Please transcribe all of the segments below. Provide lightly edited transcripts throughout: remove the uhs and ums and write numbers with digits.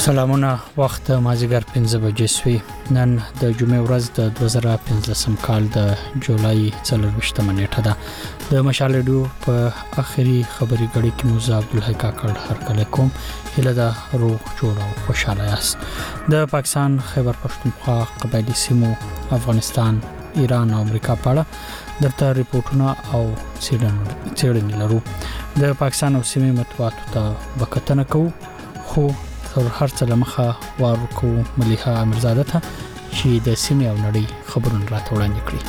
سلامونه وخت مازیګر 5 بجې سوي نن د جمعې ورځ د 2015 کال د جولای 24 نیټه ده د مشال ریډیو په اخري خبري غړي کې موزه عبدالحی کاکړ هرکله کوم هله د روغ جوړ او خوشاله یاست د پاکستان خیبر پښتونخوا قبایلی سیمو افغانستان ایران او امریکا په اړه درته ریپورتونه او څېړنې لرو د پاکستان او سیمې مطبوعاتو ته وکتنه کوو خو تر هر څه لمخه وارکو مليحه امرزاده ته چې د سیمې او نړۍ خبرونه راته وړاندې کړي.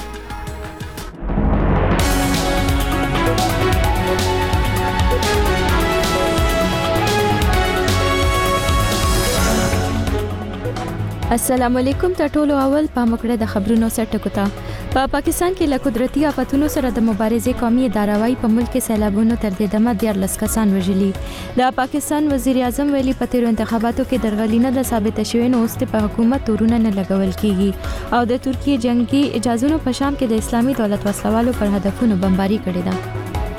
السلام علیکم ټولو اول پامکړه د خبرونو سرټکو ته په پاکستان کې له قدرتي آفتونو سره د مبارزې قومي ادارهوي په ملک کې سیلابونو تر دې دمه 14 کسان وژلي. د پاکستان وزیر اعظم ویلي په تیرو انتخاباتو کې درغلینه د ثابت شوی نو است په حکومت تورونه نه لګول کیږي او د ترکیه جنگي اجازهونو په شام کې د اسلامي دولت وسلوالو پر هدفونو بمباري کړې ده.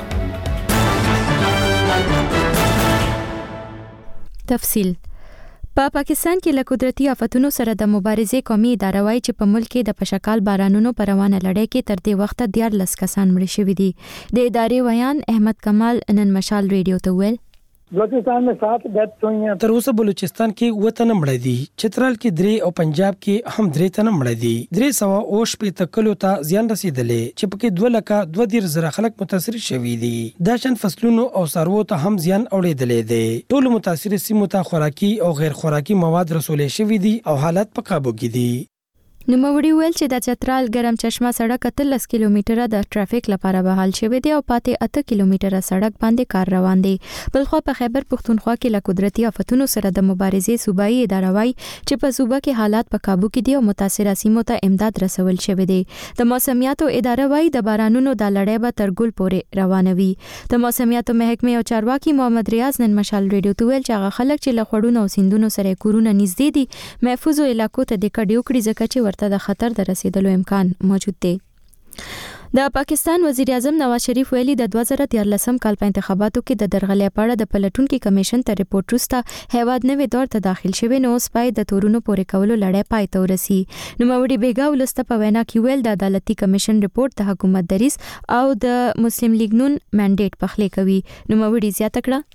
تفصیل په پاکستان کې له قدرتي آفتونو سره د مبارزې قومي ادارهوي چې په ملک کې د پشکال بارانونو پر روانه لړۍ کې تر دې وخته 14 کسان مړ شوي دي. د ادارې ویان احمد کمال نن مشال ریډیو ته ویل بلوچستان में 7 डेथ हुई हैं. تر اوسه بلوچستان کې وطن مړ دي، چترال کې 3 او پنجاب کې هم 3 تن مړ دي. 300 اوش په تکلو ته زیان رسیدلې چې پکې 2,200 خلک متاثر شوي دي. دا شان فصلونو او ثروت ته هم زیان اوړېدلې دي. ټول متاثر سیمو ته خوراکي او غیر خوراکي مواد رسولې شوي دي او حالت په قابو کې دي. نوموړي ویل چې د چترال ګرم چشمه سړک 13 کیلومتره د ټرافیک لپاره بحال شوی دی او پاتې 8 کیلومتره سړک باندې کار روان دی. بلخو په خیبر پښتونخوا کې له قدرتي آفتونو سره د مبارزې صوبایي ادارهوي چې په صوبه کې حالات په قابو کې دي او متاثره سیمو ته امداد رسول شوی دی. د موسمیاتو ادارهوي د بارانونو د لړۍ به تر ګل پورې روانوي. د موسمیاتو محکمې او چارواکي محمد ریاض نن مشال ریډیو ته ویل چې هغه خلک چې له خړونو او سیندونو سره کورونه نږدې دي محفوظ علاقو ته د کډیو کړي ځکه چې ورته د خطر د رسیدلو امکان موجود دی. د پاکستان وزیر اعظم نواز شریف ویلي د 2014 کال په انتخاباتو کې د درغلۍ په اړه د پلټونکو کمیشن ته ریپورت وروسته هیواد نوې دور ته داخل شوی نو سپای د تورونو پورې کولو لړۍ پای ته ورسي. نوموړي بیګا ولسته په وینا کې ویل د عدالتي کمیشن ریپورت د حکومت دریس او د مسلم لیگ نون منډیټ پخلی کوي. نوموړي زیاته کړه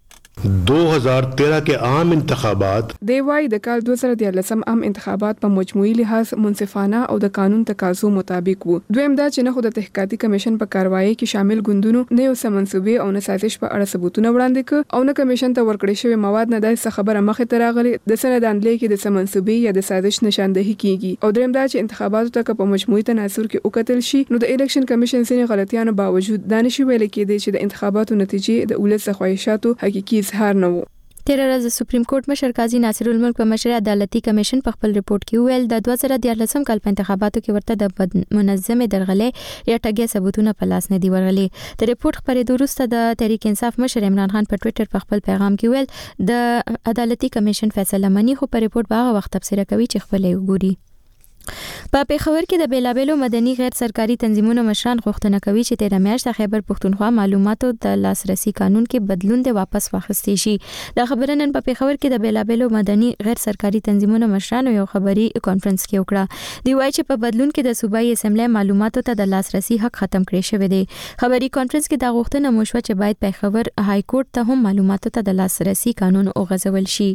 2013 के आम इंतखाबात دیوای د کال 2013 عام انتخابات په مجموعي لحاظ منصفانه او د قانون تقاضو مطابق وو. دویم دا چې نه خو د تحقیقاتي کمیشن په کاروایی کې شامل ګوندونو نه یو سمنسوبي او نه سازش په اړه ثبوتونه وړاندې ک او نه کمیشن ته ورکړې شوی مواد نه داسې خبره مخه ته راغلي د سنداندلې کې د سمنسوبي یا د سازش نشاندهي کیږي. او دریم دا چې انتخاباتو ته په مجموعي تناظر کې وکتل شي نو د الیکشن کمیشن سره غلطیانو باوجود دانش ویل کېدی چې د انتخاباتو نتیجې د ولس خواهشاتو حقيقي اظهار نه وو. تیر ورځ سپریم کورټ مشر قاضي ناصر الملک په مشر عدالتي کمیشن په خپل ریپورت کې ویل د 2014 کال په انتخاباتو کې ورته د منظمه درغلۍ یا ټګي ثبوتونه په لاس نه دی ورغلي. د ریپورت خبرېدو وروسته د تحریک انصاف مشر عمران خان په ټوئیټر په خپل پیغام کې ویل د عدالتي کمیشن فیصله مني خو په ریپورت باغ وخت تفسیر کوي چې خپل یې وګوري. په پیښور کې د بیلابېلو مدني غیر سرکاري تنظیمونو مشران غوښتنه کوي چې تیر میاشت خیبر پښتونخوا معلوماتو د لاسرسي قانون کې بدلون د واپس واخیستل شي. د خبرنن په پیښور کې د بیلابېلو مدني غیر سرکاري تنظیمونو مشرانو یو خبري کانفرنس کې وکړه. دی وایي چې په بدلون کې د صوبایي اسمبلی معلوماتو ته د لاسرسي حق ختم کړی شوی دی. خبري کانفرنس کې دا غوښتنه مشوه چې باید پیښور های کورټ ته هم معلوماتو ته د لاسرسي قانون اوغځول شي.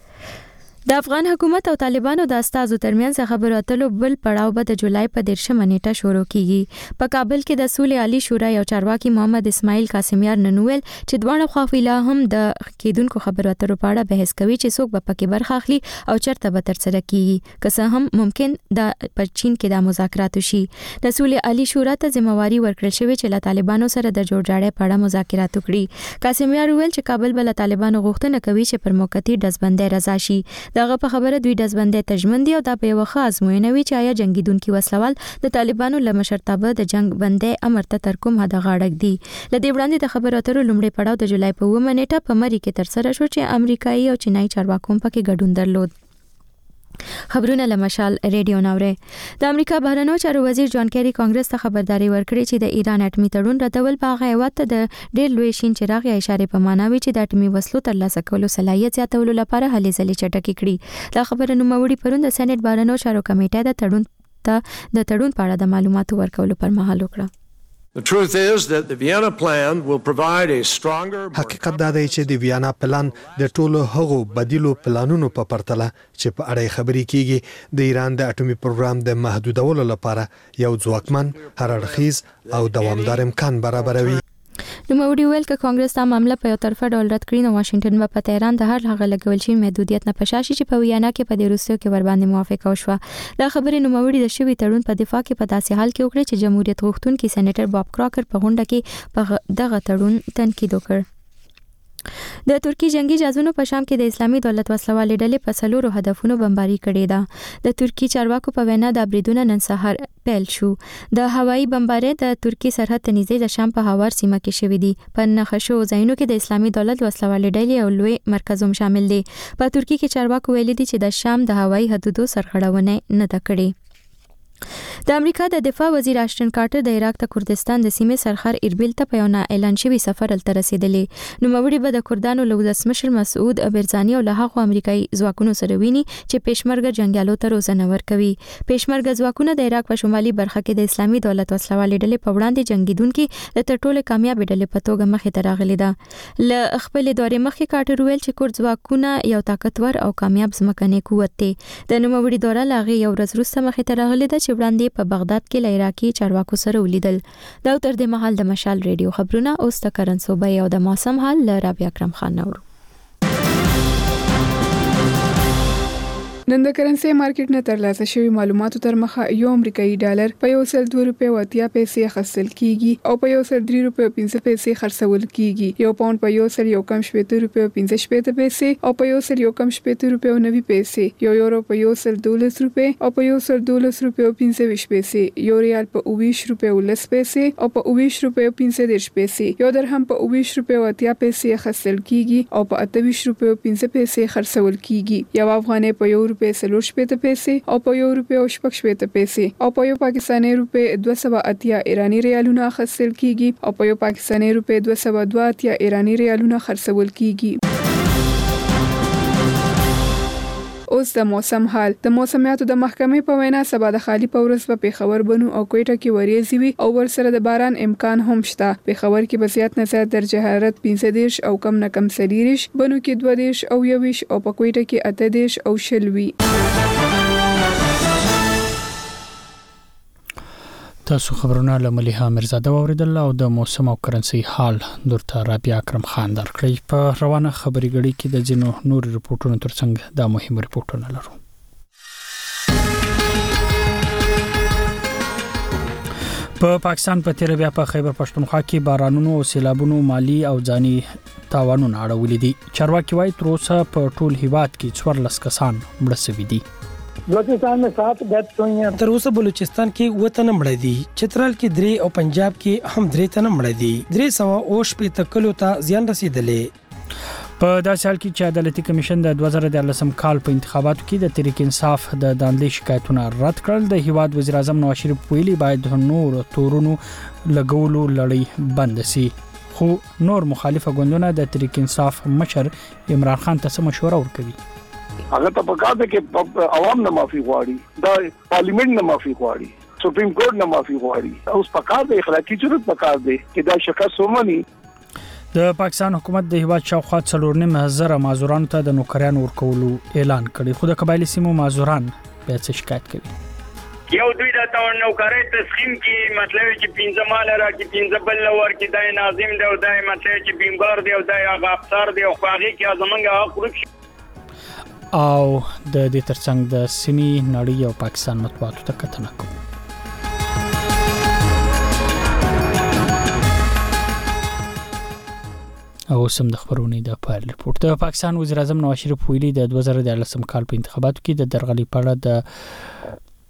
د افغان حکومت او طالبانو د استازو ترمنځ خبرو اترو بل پړاو به د جولای په 13 نیټه شروع کیږي. په کابل کې د صلح عالی شورا یو چارواکي محمد اسماعیل قاسمیار ننویل چې دواړه خواویلا هم د کېدونکو خبرو اترو په اړه بحث کوي چې څوک به پکې برخه اخلي او چرته به ترسره کیږي که څه هم ممکن د پچین کې د مذاکرات شي. د صلح عالی شورا ته ځمواري ورکړل شوې چې له طالبانو سره د جوړجاړي په اړه مذاکرات وکړي. قاسمیار ویل چې کابل بل طالبانو غوښتنه کوي چې پر موقتی دزبندۍ رضا شي. دغه په خبره دوی دزبندۍ تجمن دي او دا په وخت ازموینه وی چې آیا جنگیدونکو وسلوال د طالبانو له مشرتابه د جنگ بندۍ امر ته تر کوم حد غاړک دي. لدې وړاندې د خبرو اترو لومړی پړاو د جولای په 9 نیټه په مری کې تر سره شو چې امریکایي او چینایي چارواکو پکې ګډون درلود. خبرونه لمشال ریډیو ناوره. د امریکا بهرنیو چارو وزیر جان کیری کانګرس ته خبرداري ورکړې چې د ایران اټومي تړون ردول په هغه هیواد ته د ډېر لوی شین چراغ یا اشاره په معنا وي چې د اټومي وسلو ترلاسه کولو صلاحیت زیاتولو لپاره هلې ځلې چټکې کړي. دا خبره نوموړي پرون د سېنات بهرنیو چارو کمیټې د تړون په اړه د معلوماتو ورکولو پر مهال وکړه. The truth is that the Vienna plan will provide a stronger. حقیقت دا دی چې د ویانا پلان د ټولو هغو بدیلو پلانونو په پرتله چې په اړه خبرې کیږي د ایران د اټومي پروګرام د محدودولو لپاره یو ځواکمن، هر اړخیز او دوامدار امکان برابروي. نوموړي ویل چې کانګرس دا معاملہ په یو طرفه ډول رد کړي نو واشنگټن په تهران د هر هغه لګول شي محدودیت نه پشاشي چې په ویانا کې په روسیو کې ور باندې موافقه وشوه. دا خبرې نوموړي د شوی تړون په دفاع کې په داسې حال کې وکړي چې جمهوریت غوښتونکي سېنیټر باب کراکر په غونډه کې په دغه تړون تنقید وکړ. د ترکی جنگي جهازونو په شام کې د اسلامي دولت وسلوالې ډلې په څلورو هدفونو بمباري کړې ده. د ترکی چارواکو په وینا د بریدونو نن سهار پیل شو. د هوایي بمباري د ترکی سرحد ته نږدې د شام په هوار سیمه کې شوې دي. په نخښو ځایونو کې د اسلامي دولت وسلوالې ډلې او لوی مرکزوم شامل دي. په ترکی کې چارواکو ویلي دي چې د شام د هوایي حدودو سرغړونه نه ده کړې. د امریکا د دفاع وزیر آشټن کارټر د عراق ته کردستان د سیمې سرحد اربیل ته په یو نه اعلان شوی سفر ته رسیدلی. نوموړي به د کردانو له ولسمشر مسعود برزاني او له هغو امریکایي ځواکونو سره ویني چې پېشمرګه جنگیالو ته روزنه ورکوي. پېشمرګه ځواکونه د عراق په شمالي برخه کې د اسلامي دولت وسلوالې ډلې په وړاندې جنگیدونکو د تر ټولو کامیاب ډلې په توګه مخې ته راغلي ده. له خپل دورې مخکې کارټر ویل چې کورد ځواکونه یو طاقتور او کامیاب ځمکني قوت دی. د نوموړي دوره لاغي یو ورځ وروسته مخې ته راغلي ده چې وړاندې په بغداد کې له عراقي چارواکو سره ولیدل. دا تر دې مهال د مشال ریډیو خبرونه اوس د کرن صوبې او د موسم حال له رابعه اکرم خان نورو. نن د کرنسي مارکیټ نه ترلاسه شوی معلوماتو تر مخه یو امریکایي ډالر په 102 روپیو 80 پیسې خرڅل کیږي او په 103 روپیو 15 پیسې خرڅول کیږي. یو پاوند په 1.17 روپیو 15 پیسې او په 1.17 روپیو 90 پیسې. یو یورو په 112 روپیو او په 112 روپیو 15 پیسې. یو ریال په 20 روپیو 10 پیسې او په 20 روپیو 15 پیسې. یو درهم په 20 روپیو 80 پیسې خرڅل کیږي او په 28 روپیو 15 پیسې خرڅول کیږي. یو افغانۍ په 1 روپیه 40 پیسې او په 1 روپیه 80 پیسې او په 1 پاکستاني روپیه 280 ایرانی ریالونه خرڅل کیږي او په 1 پاکستاني روپیه 282 ایرانی ریالونه خرڅول کیږي. اوس د موسم حال. د موسمیاتو د محکمې په وینا سبا د خالی په ورځ په خبر بنو او کوټه کې وریځي وي او ورسره د باران امکان هم شته. په خبر کې به زیات نه زیات درجه حرارت 15 او کم نه کم 30 بنو کې 20 او 20 او په کوټه کې 18 او 20 وي. تاسو خبرونه له مليحه مرزاده اوریدل او د موسم او کرنسي حال درته رابعه اکرم خان درکړي. په روانه خبري غړي کې د جنو نور رپورټونو ترڅنګ د مهم رپورټونه لرو. په پاکستان په تیر بیا په خیبر پښتونخوا کې بارانونو او سیلابونو مالی او ځاني تاوانونه اړولې دي. چارواکي وايي تر اوسه په ټول هیواد کې 14 کسان مړ شوي دي. بلوچستان में 7 डेथ हुई हैं. تر اوسه بلوچستان کې وطن مړ دي. چترال کې 3 او پنجاب کې هم 3 تن مړ دي. 300 په تکلو ته زیان رسیدلې. په داسې حال کې چې عدالتي کمیشن د 2013 کال په انتخاباتو کې د تحریک انصاف د داندلې شکایتونه رد کړل. د هیواد وزیر اعظم نواز شریف ویلي باید نور تورونو لګولو لړۍ بند شي. خو نور مخالفه ګوندونه د تحریک انصاف مشر عمران خان ته مشوره ورکوي. هغه ته پکار دی چې عوام نه معافي غواړي، د پارلیمنت نه معافي غواړي، سپریم کورټ نه معافي غواړي. اوس پکار دی اخلاقی ضرورت پکار دی چې دا شکست ومني. د پاکستان حکومت د هیواد شاوخوا 4.5 معذورانو ته د نوکریانو ورکولو اعلان کړی. خو د قبایلی سیمو معذوران به څه شکایت کوي. یو دوی د نوکری تسخیم کې مطلب چې 15 مال راکې 15 بل ور کې دای ناظم دی او دای مطلب چې بیمګار دی او دای هغه افسر دی او هغه کې زمونږ حق او د دې ترڅنګ د سیمې نړۍ او پاکستان مطبوعاتو ته کتنه کوي. او سم د خبرونې د پایل رپورت. د پاکستان وزیر اعظم نواز شریف ویلي د 2013 کال په انتخاباتو کې د درغلي په اړه د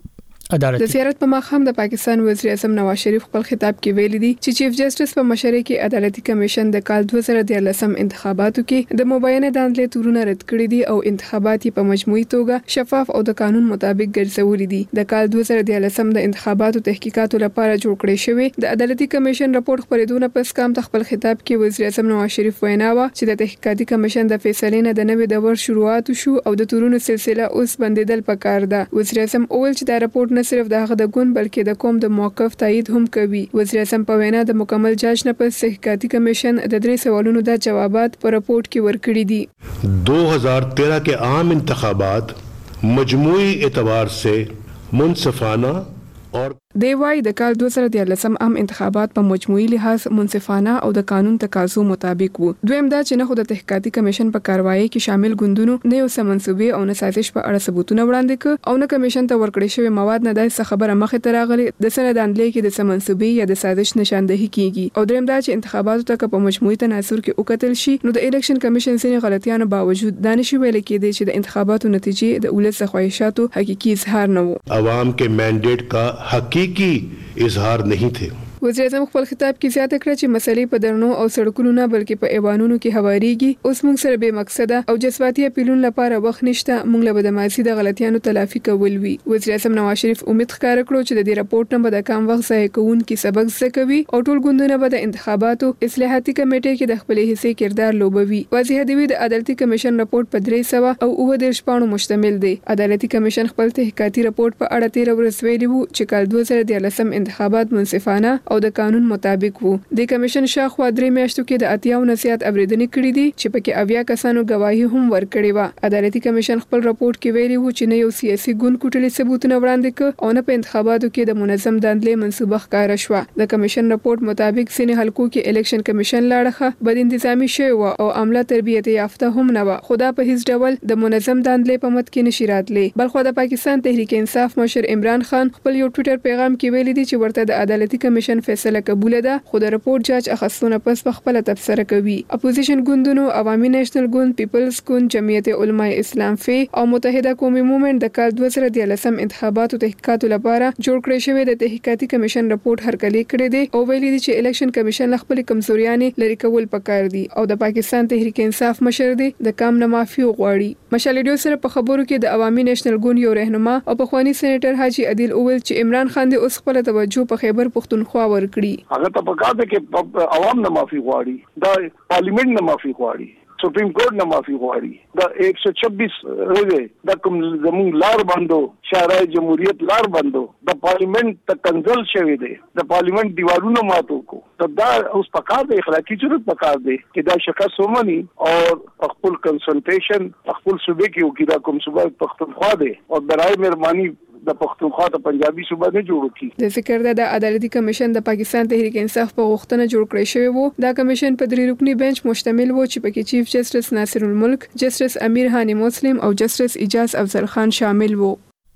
عدالت د زیارت په مخ هم د پاکستان وزیر اعظم نواز شریف خپل خطاب کې ویلي دي چې چیف جسټس په مشرۍ کې عدالتي کمیشن د کال 2013 انتخاباتو کې د مبینه دانلې تورونه رد کړی دي او انتخابات په مجموعي توګه شفاف او د قانون مطابق ګرځولي دي. د کال 2013 د انتخاباتو تحقیقاتو لپاره جوړ کړی شوی د عدالتي کمیشن راپور خبرېدونه پس کام خپل خطاب کې وزیر اعظم نواز شریف وینا و چې د تحقیقاتي کمیشن د فیصلې نه د نوې دور شروعات شو او د تورونو سلسله اوس بندیدل پکار ده. وزیر اعظم اول چې دا راپور نه صرف د هغه د ګوند بلکې د قوم د موقف تایید هم کوي. وزیر اعظم په وینا د مکمل جاج نه پس تحقیقاتي کمیشن د 3 سوالونو د جوابات په راپورټ کې ورکړي دي. 2013 के आम इंतखाबात मजमूई एतबार से मुनसिफाना और دی وايي د کال 2013 عام انتخابات په مجموعي لحاظ منصفانه او د قانون تقاضو مطابق وو. دویم دا چې نه خو د تحقیقاتي کمیشن په کاروایی کې شامل ګوندونو نه یو سمنسوبي او نه سازش په اړه ثبوتونه وړاندې ک او نه کمیشن ته ورکړی شوی مواد نه داسې خبره مخه ته راغلي د سره دانلې کې د سمنسوبي یا د سازش نشاندهي کیږي. او دریم دا چې انتخاباتو ته په مجموعي تناسب کې وکتل شي نو د الیکشن کمیشن سره غلطیانو باوجود دانش ویل کېدی چې د انتخاباتو نتیجې د ولس خواهشاتو حقيقي اظهار نه وو. عوام के मैंडेट का हकीकी इजहार नहीं थे. وزیر اعظم خپل خطاب کې زیاته کړه چې مسلې په درنو او سړکونو نه بلکې په ایوانونو کې هواريږي. اوس موږ سره به مقصده او جذباتي اپیلون لپاره وخت نشته. موږ له بدمعشي د غلطیانو تلافي کول وی. وزیر اعظم نواز شریف امید ښکاره کړو چې د دې راپورټ نه به د کم وخت ځای کوونکي سبق زده کوي او ټول ګوندونه به د انتخاباتو اصلاحاتي کمیټې کې د خپل حصے کردار لوبوي. واضح دی د عدالتي کمیشن راپورټ په 300 او 29 پاڼو مشتمل دی. عدالتي کمیشن خپل تحقیقاتي راپورټ په اړه 13 ورځې ویلي وو چې کال 2013 انتخابات منصفانه او د قانون مطابق وو. د کمیشن شاخوا 3 میاشتو کې د 80 نصيحت اوریدنې کړې دي چې پکې 80 کسانو گواهی هم ورکړې و. عدالتي کمیشن خپل راپورټ کې ویلي وو چې نه یو سیاسي ګوند کوټلي ثبوتونه وړاندې ک او نه په انتخاباتو کې د منظم دانلې منسوبه ښکارا شو. د کمیشن راپورټ مطابق سینې حلقو کې الیکشن کمیشن لاړه بد انتظامی شوی و او عمله تربیت یافته هم نه و. خدا په هیڅ ډول د منظم دانلې په مت کې نشي راتلې. بلخو د پاکستان تحریک انصاف مشر عمران خان خپل یو ټوئیټر پیغام کې ویلي دي چې ورته د عدالتي کمیشن فیصله قبول ده خو د راپورټ جاج اخستونه پس په خپل تبصره کوي. اپوزیشن ګوندونو عوامي نېشنل ګوند پیپلز ګوند جمعیت علماء اسلام فی او متحده قومي موومېنټ د کال 2013 انتخاباتو تحقیقاتو لپاره جوړ کړی شوی د تحقیقاتي کمیشن راپورټ هرکلی کړی دی او ویلي دي چې الیکشن کمیشن خپل کمزوریانې لري کول پکار دي او د پاکستان تحریک انصاف مشر دی د کام نه معافي غواړي. مشال ډیو سره په خبرو کې د عوامي نېشنل ګوند یو رهنما او پخوانی سېنیټر حاجی عادل اول چې عمران خان د اوس خپل توجه په خیبر پختونخوا ورکړي. هغه ته پکار ده چې عوام نه معافي غواړي دا پارلیمنت نه معافي غواړي سپریم کورټ نه معافي غواړي دا 126 رغه د کوم زمون لار باندې شارع جمهوریت لار باندې د پارلیمنت ته کنزل شوی دی د پارلیمنت دیوالونو ماتو کو دا اوس پکار دی اخلاقی ضرورت پکار دی چې دا شکست ومني او خپل کنسلټیشن خپل صوبې کې وکړه کوم صوبه پختونخوا دی او برای مهرباني د پښتونخوا ته پنجابي صوبه نه جوړ کی. د ذکر د عدالتي کمیشن د پاکستان تحریک انصاف په غوښتنه جوړ کړی شوی وو. دا کمیشن په 3 رکنی بنچ مشتمل وو چې پکې چیف جسټس ناصر الملک، جسټس امیر هانی مسلم او جسټس اجاز افضل خان شامل وو.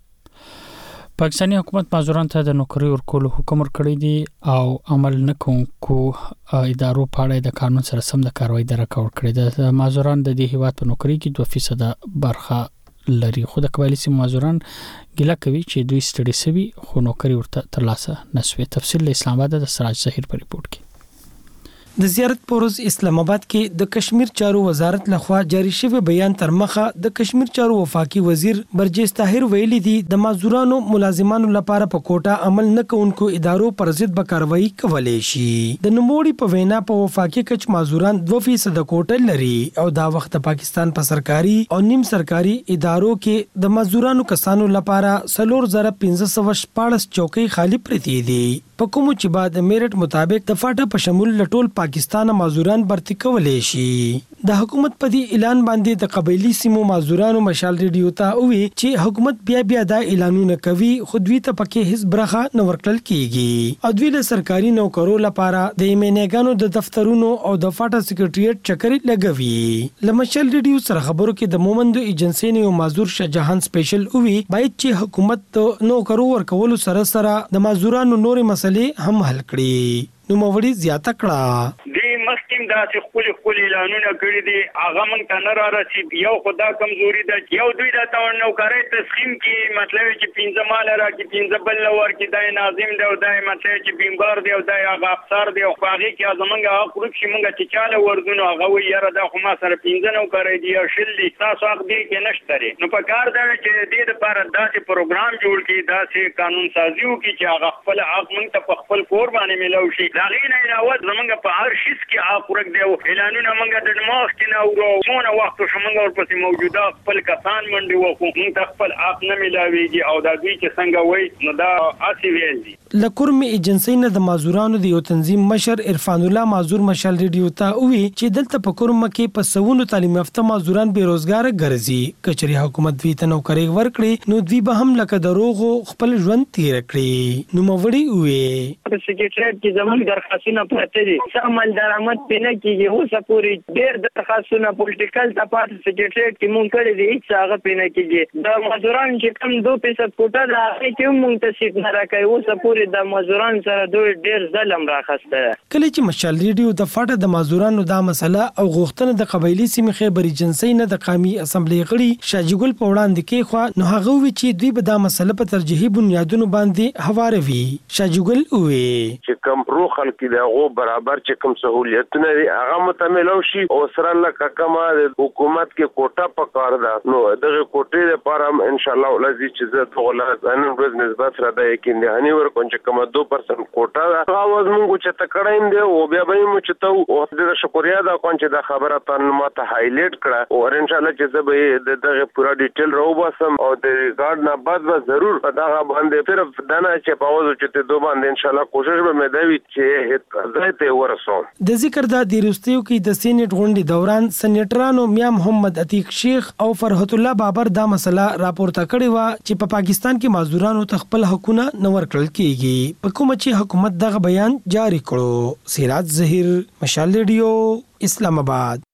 پاکستانی حکومت معذوران ته د نوکری ورکولو حکم ورکړی دی او عمل نکوونکو ادارو په اړه د قانون سره سم د کاروایی درکه ورکړي. د معذوران د دې هیواد په نوکری کې 2% برخه لري. خو د قبایلی سیمو معذوران ګیله کوي چې دوی ستړي سوي خو نوکری ورته ترلاسه نشوي. تفصیل له اسلام آباد د سراج ظهیر په ریپورت کې. د زیارت پروز اسلام آباد کې د کشمیر چارو وزارت لخوا جاری شوی بیان تر مخه د کشمیر چارو وفاقي وزیر برجس طاهر ویلي دي د معذورانو ملازمانو لپاره په کوټه عمل نه کوونکو ادارو پر ضد به کاروایی کولای شي. د نوموړي په وینا په وفاقي کچ معذوران 2% کوټه لري او دا وخت پاکستان په سرکاري او نیم سرکاري ادارو کې د معذورانو کسانو لپاره 4514 چوکۍ خالی پرتې دي. په کوم چې بعد میرټ مطابق د فاټا په شمول لټول پاکستان معذوران برتی کولای شي. د حکومت په دې اعلان باندې د قبایلی سیمو معذورانو مشال ریډیو ته وی چې حکومت بیا دا اعلانونه کوي خو دوی ته پکې هیڅ برخه نه ورکړل کیږي او دوی له سرکاري نوکرو لپاره د ایمنګانو د دفترونو او د فاټا سکریټریټ چکرې لګوي. لمشال ریډیو سره خبرو کې د مومندو ایجنسی نه معذور شاهجهان سپیشل وی باید چې حکومت نوکرو ورکولو سره د معذورانو نورې مسلې هم حل کړي. نو موړي زیاته کړه د مخکې ناظم دا چې خپل اعلانونه کړی دي هغه موږ ته نه را رسید. یو خدا کمزوري ده یو دوی دا نوکرۍ تسخیم کې مطلب چې 15 مال را کې 15 بل ور کې دا ناظم دی او دا مطلب چې بیمار دی او دا هغه افسر دی او هغه کې زمونږ حق روپ شي موږ چې چاله ورزونه هغه وی یاره دا خو ما سره 15 نوکرۍ دی او شل دي تاسو حق دی کې نشته. نو په کار دا چې دې لپاره داسې پروګرام جوړ کړي داسې قانون سازي وکړي چې هغه خپل حق موږ ته په خپل کور باندې ملو شي. دا غي نه علاوه زمونږ په هر شي کې حق ورک دی او اعلانونه موږ د دماغ کې نه ورو مونږ وخت شومږ ورپسې موجوده خپل کسان منډي وکړو موږ ته خپل حق نه ملاويږي او دا دوی چې څنګه وای نو دا اسی ویل دي. لکورم ایجنسی نه د مازورانو د یو تنظیم مشر عرفان الله مازور مشال ریډیو ته وی چې دلته په کورم کې په سونو تعلیم یافته مازوران بیروزګار ګرځي. کچري حکومت دوی ته نوکري ورکړي نو دوی به هم لکه دروغ خپل ژوند تیر کړي. نو موړي وی په سکرټریټ کې زموږ درخواستونه پراته دي سمال درآمد پنه کېږي اوس پورې ډېر درخواستونه پولیټیکل تپات سکرټریټ کې مونږ کړی دي چې هغه پنه کېږي. د مازوران چې کوم 2% کوټه ده هغه کې مونږ ته سیټ نه راکوي. اوس پورې د مازوران سره دوی ډېر ظلم راخسته. کله چې مشال ریډیو د فاټه د مازورانو د مسله او غوښتنه د قبایلی سیمې خیبر ایجنسی نه د قومي اسمبلی غړي شاجګل په وړاندې کې خو نو هغه وی چې دوی به د مسله په ترجیحي بنیادونو باندې هواروي. شاجګل وی چې کوم پرو خلک دی هغه برابر چې کوم سہولیتونه دي هغه متملو شي او سره لکه کما د حکومت کې کوټه پکار ده نو دغه کوټې لپاره ان شاء الله ولزي چې زه ټول نن ورځ نسبت را ده کې نه هني ور کوم چې کوم 2% کوټه ده هغه موږ چې تکړایم دی او بیا به مو چې ته او د شکریا دا کوم چې د خبره تاسو ماته هایلایټ کړه او ان شاء الله چې زه به دغه پورا ډیټیل راوباسم او د ریکارډ نه بعد به ضرور دا باندې صرف دنا چې پاوځو چې ته دوه باندې ان شاء الله کوشش به مې دوي چې ځای ته ورسوم. د ذکر د دیروستیو کې د سینټ غونډې دوران سېنیټرانو میا محمد عتیق شیخ او فرحت الله بابر دا مسله راپورته کړې و چې په پاکستان کې مازدورانو ته خپل حقونه نه ورکړل کیږي. په کومه چې حکومت دغه بیان جاری کړو. سراج ظهیر مشال ریډیو اسلام آباد.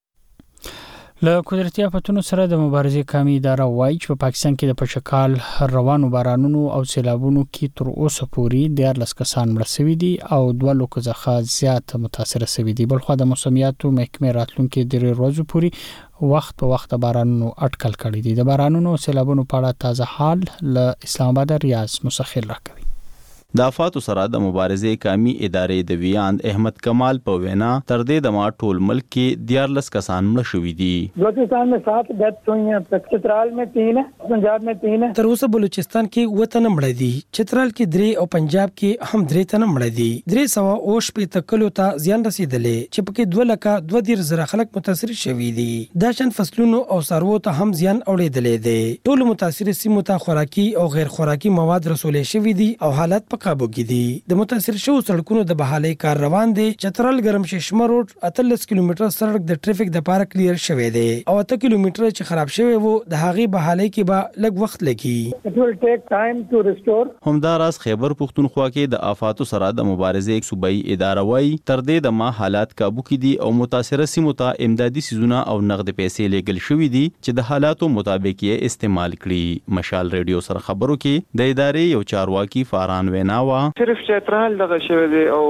له قدرتي آفتونو سره د مبارزې قومي اداره وایي چې په پاکستان کې د پشکال روانو بارانونو او سیلابونو کې تر اوسه پورې 14 کسان مړ شوي دي او 2 لوک څخه زیات متاثر شوي دي. بلخو د موسمیاتو محکمې راتلونکي د ورځو پورې وخت په وخت بارانونو اټکل کړي دي. د بارانونو او سیلابونو په اړه تازه حال له اسلام آباد ریاض مسخر راکوي. د افاتو سره د مبارزې قومي ادارې د ویاند احمد کمال په وینا تر دې د ما ټول ملک کې 14 کسان مړ شوي دي. بلوچستان में 7 डेथ हुई हैं, चित्राल में 3 है, पंजाब में 3 है. تر اوسه بلوچستان کې 7 تنه مړ دي, چترال کې 3 او پنجاب کې هم 3 تنه مړ دي. 300 او شپې تکلو ته زیان رسیدلې چې پکې 2,02,000 خلک متاثر شوي دي. دا شان فصلونو او څاروو ته هم زیان اورېدلې دي. ټول متاثر سیمو ته خوراکي او غیر خوراکي مواد رسولې شوي دي او حالت قابو کې دي. د متاثر شوو سړکونو د بحالۍ کار روان دي. چترال ګرم ششمه روډ 18 کیلومتره سړک د ټریفیک د پاره کلیر شوی دی او 8 کیلومتره چې خراب شوی وو د هغې بحالۍ کې به لږ وخت لګي. It will take time to restore. همداراز خیبر پختونخوا کې د آفاتو سره د مبارزې صوبایي اداره وایي تر دې د ما حالات قابو کې دي او متاثره سیمو ته امدادي سيزونه او نقد پیسې لګل شوې دي چې د حالاتو مطابق یې استعمال کړي. مشال ریډیو سره خبرو کې د ادارې یو چارواکي فاران ویناوا صرف چترال دغه شوی دی او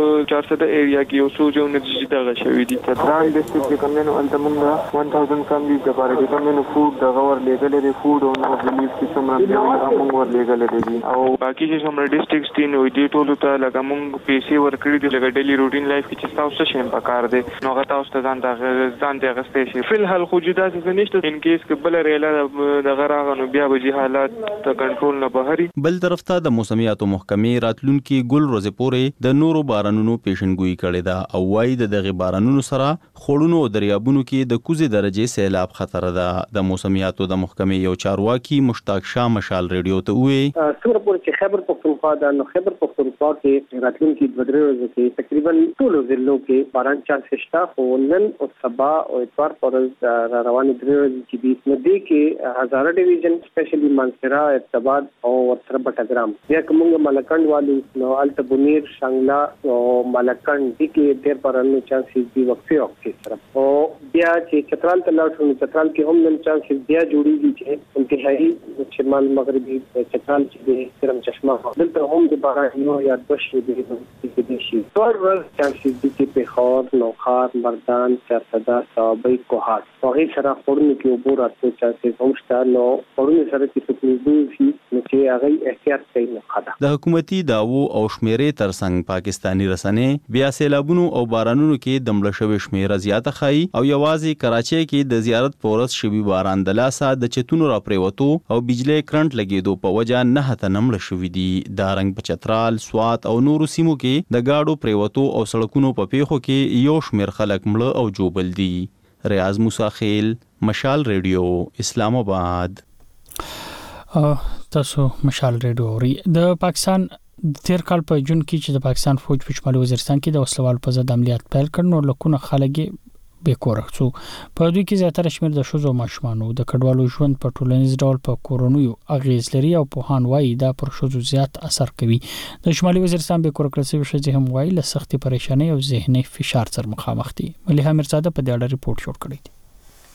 400 ایریا کې یو څو جو نتیجې دغه شوی دي. چترال ډیسټریکټ کې کمنو التمنګ 1000 فیملیز د پاره کې کمنو فود د غور لګلې دی فود او نو ریلیف کې څومره دی موږ ور لګلې دي او باقي چې څومره ډیسټریکټس دي نو دې ټولو ته لکه موږ پیسې ورکړي دي لکه ډیلی روټین لایف کې چې تاسو شې په کار دي نو غته تاسو ته ځان ته غستې شي. فلحال خو جدا څه نشته ان کیس کې بل ریلا د غراغنو بیا به حالات ته کنټرول نه بهري. بل طرف ته د موسمیاتو محکمې راتلونکي ګل روزه پورې د نورو بارانونو پیشنګوئی کړې ده او وايي د دغه بارانونو سره خړونو او دریابونو کې د کوزي درجه سیلاب خطر ده. د موسمیاتو د محکمې یو چارواکي مشتاق شاه مشال ریډیو ته وی څومره پورې چې خیبر پختونخوا د نو خیبر پختونخوا کې راتلونکي 2 ورځې کې تقریبا ټول ضلعو کې باران چانس شته خو نن او سبا او اتوار پر رواني 3 ورځې چې د نږدې کې هزاره ډیویژن سپیشلی منصرا ارتباط او ورسره بټګرام یا کومه ملکند والو نو الته بنیر شانګلا او ملکند کې ډېر پرانه چانسز دی وقفه سره او بیا چې چترال ته لاړ شو چترال کې هم نن چانسز بیا جوړیږي چې انتهایی شمال مغربي چترال چې د سرم چشمه دلته هم د باران یو یا دوشي د شي ټول چانسز دي چې په خور نوخار مردان چرتدا صوابي کوهات په هغه سره خورنه کې وبور راځي چانسز هم شته نو خورنه سره چې تکلیف شي نو چې هغه احتیاط کوي نه خاطر د حکومتي داوو او شمیرې ترڅنګ پاکستانی رسنۍ بیا سیلابونو او بارانونو کې د مړه شوی شمیره زیاته ښایي او یوازې کراچۍ کې د زیارت پورس شوی باران د لاسه د چتونو را پریوتو او بجلی کرنٹ لګیدو په وجه 9 تنه مړه شوي دي د رنګ په چترال سوات او نورو سیمو کې د گاډو پریوتو او سړکونو په پیښو کې یو شمیر خلک مړه او جوبل دي. ریاض موسی خیل، مشال ریډیو، اسلام آباد. تاسو مشال ریډیو اوري. د پاکستان تیر کال په جون کې چې د پاکستان فوج په شمالي وزیرستان کې د وسلوال په ضد عملیات پیل کړ نو لکونه خلک به کور شو. په دوی کې زیاتره شمیر د شوزو ماشومانو د کډوالو ژوند په ټولنیز ډول په کورونیو اغیز لري او په هان وای دا پر شوزو زیات اثر کوي. د شمالي وزیرستان به کور کړسي شې هم وای له سختي پریشانی او ذهني فشار سره مخامخ دي. مليحه میرزاده په دې اړه ریپورت جوړ کړی دی.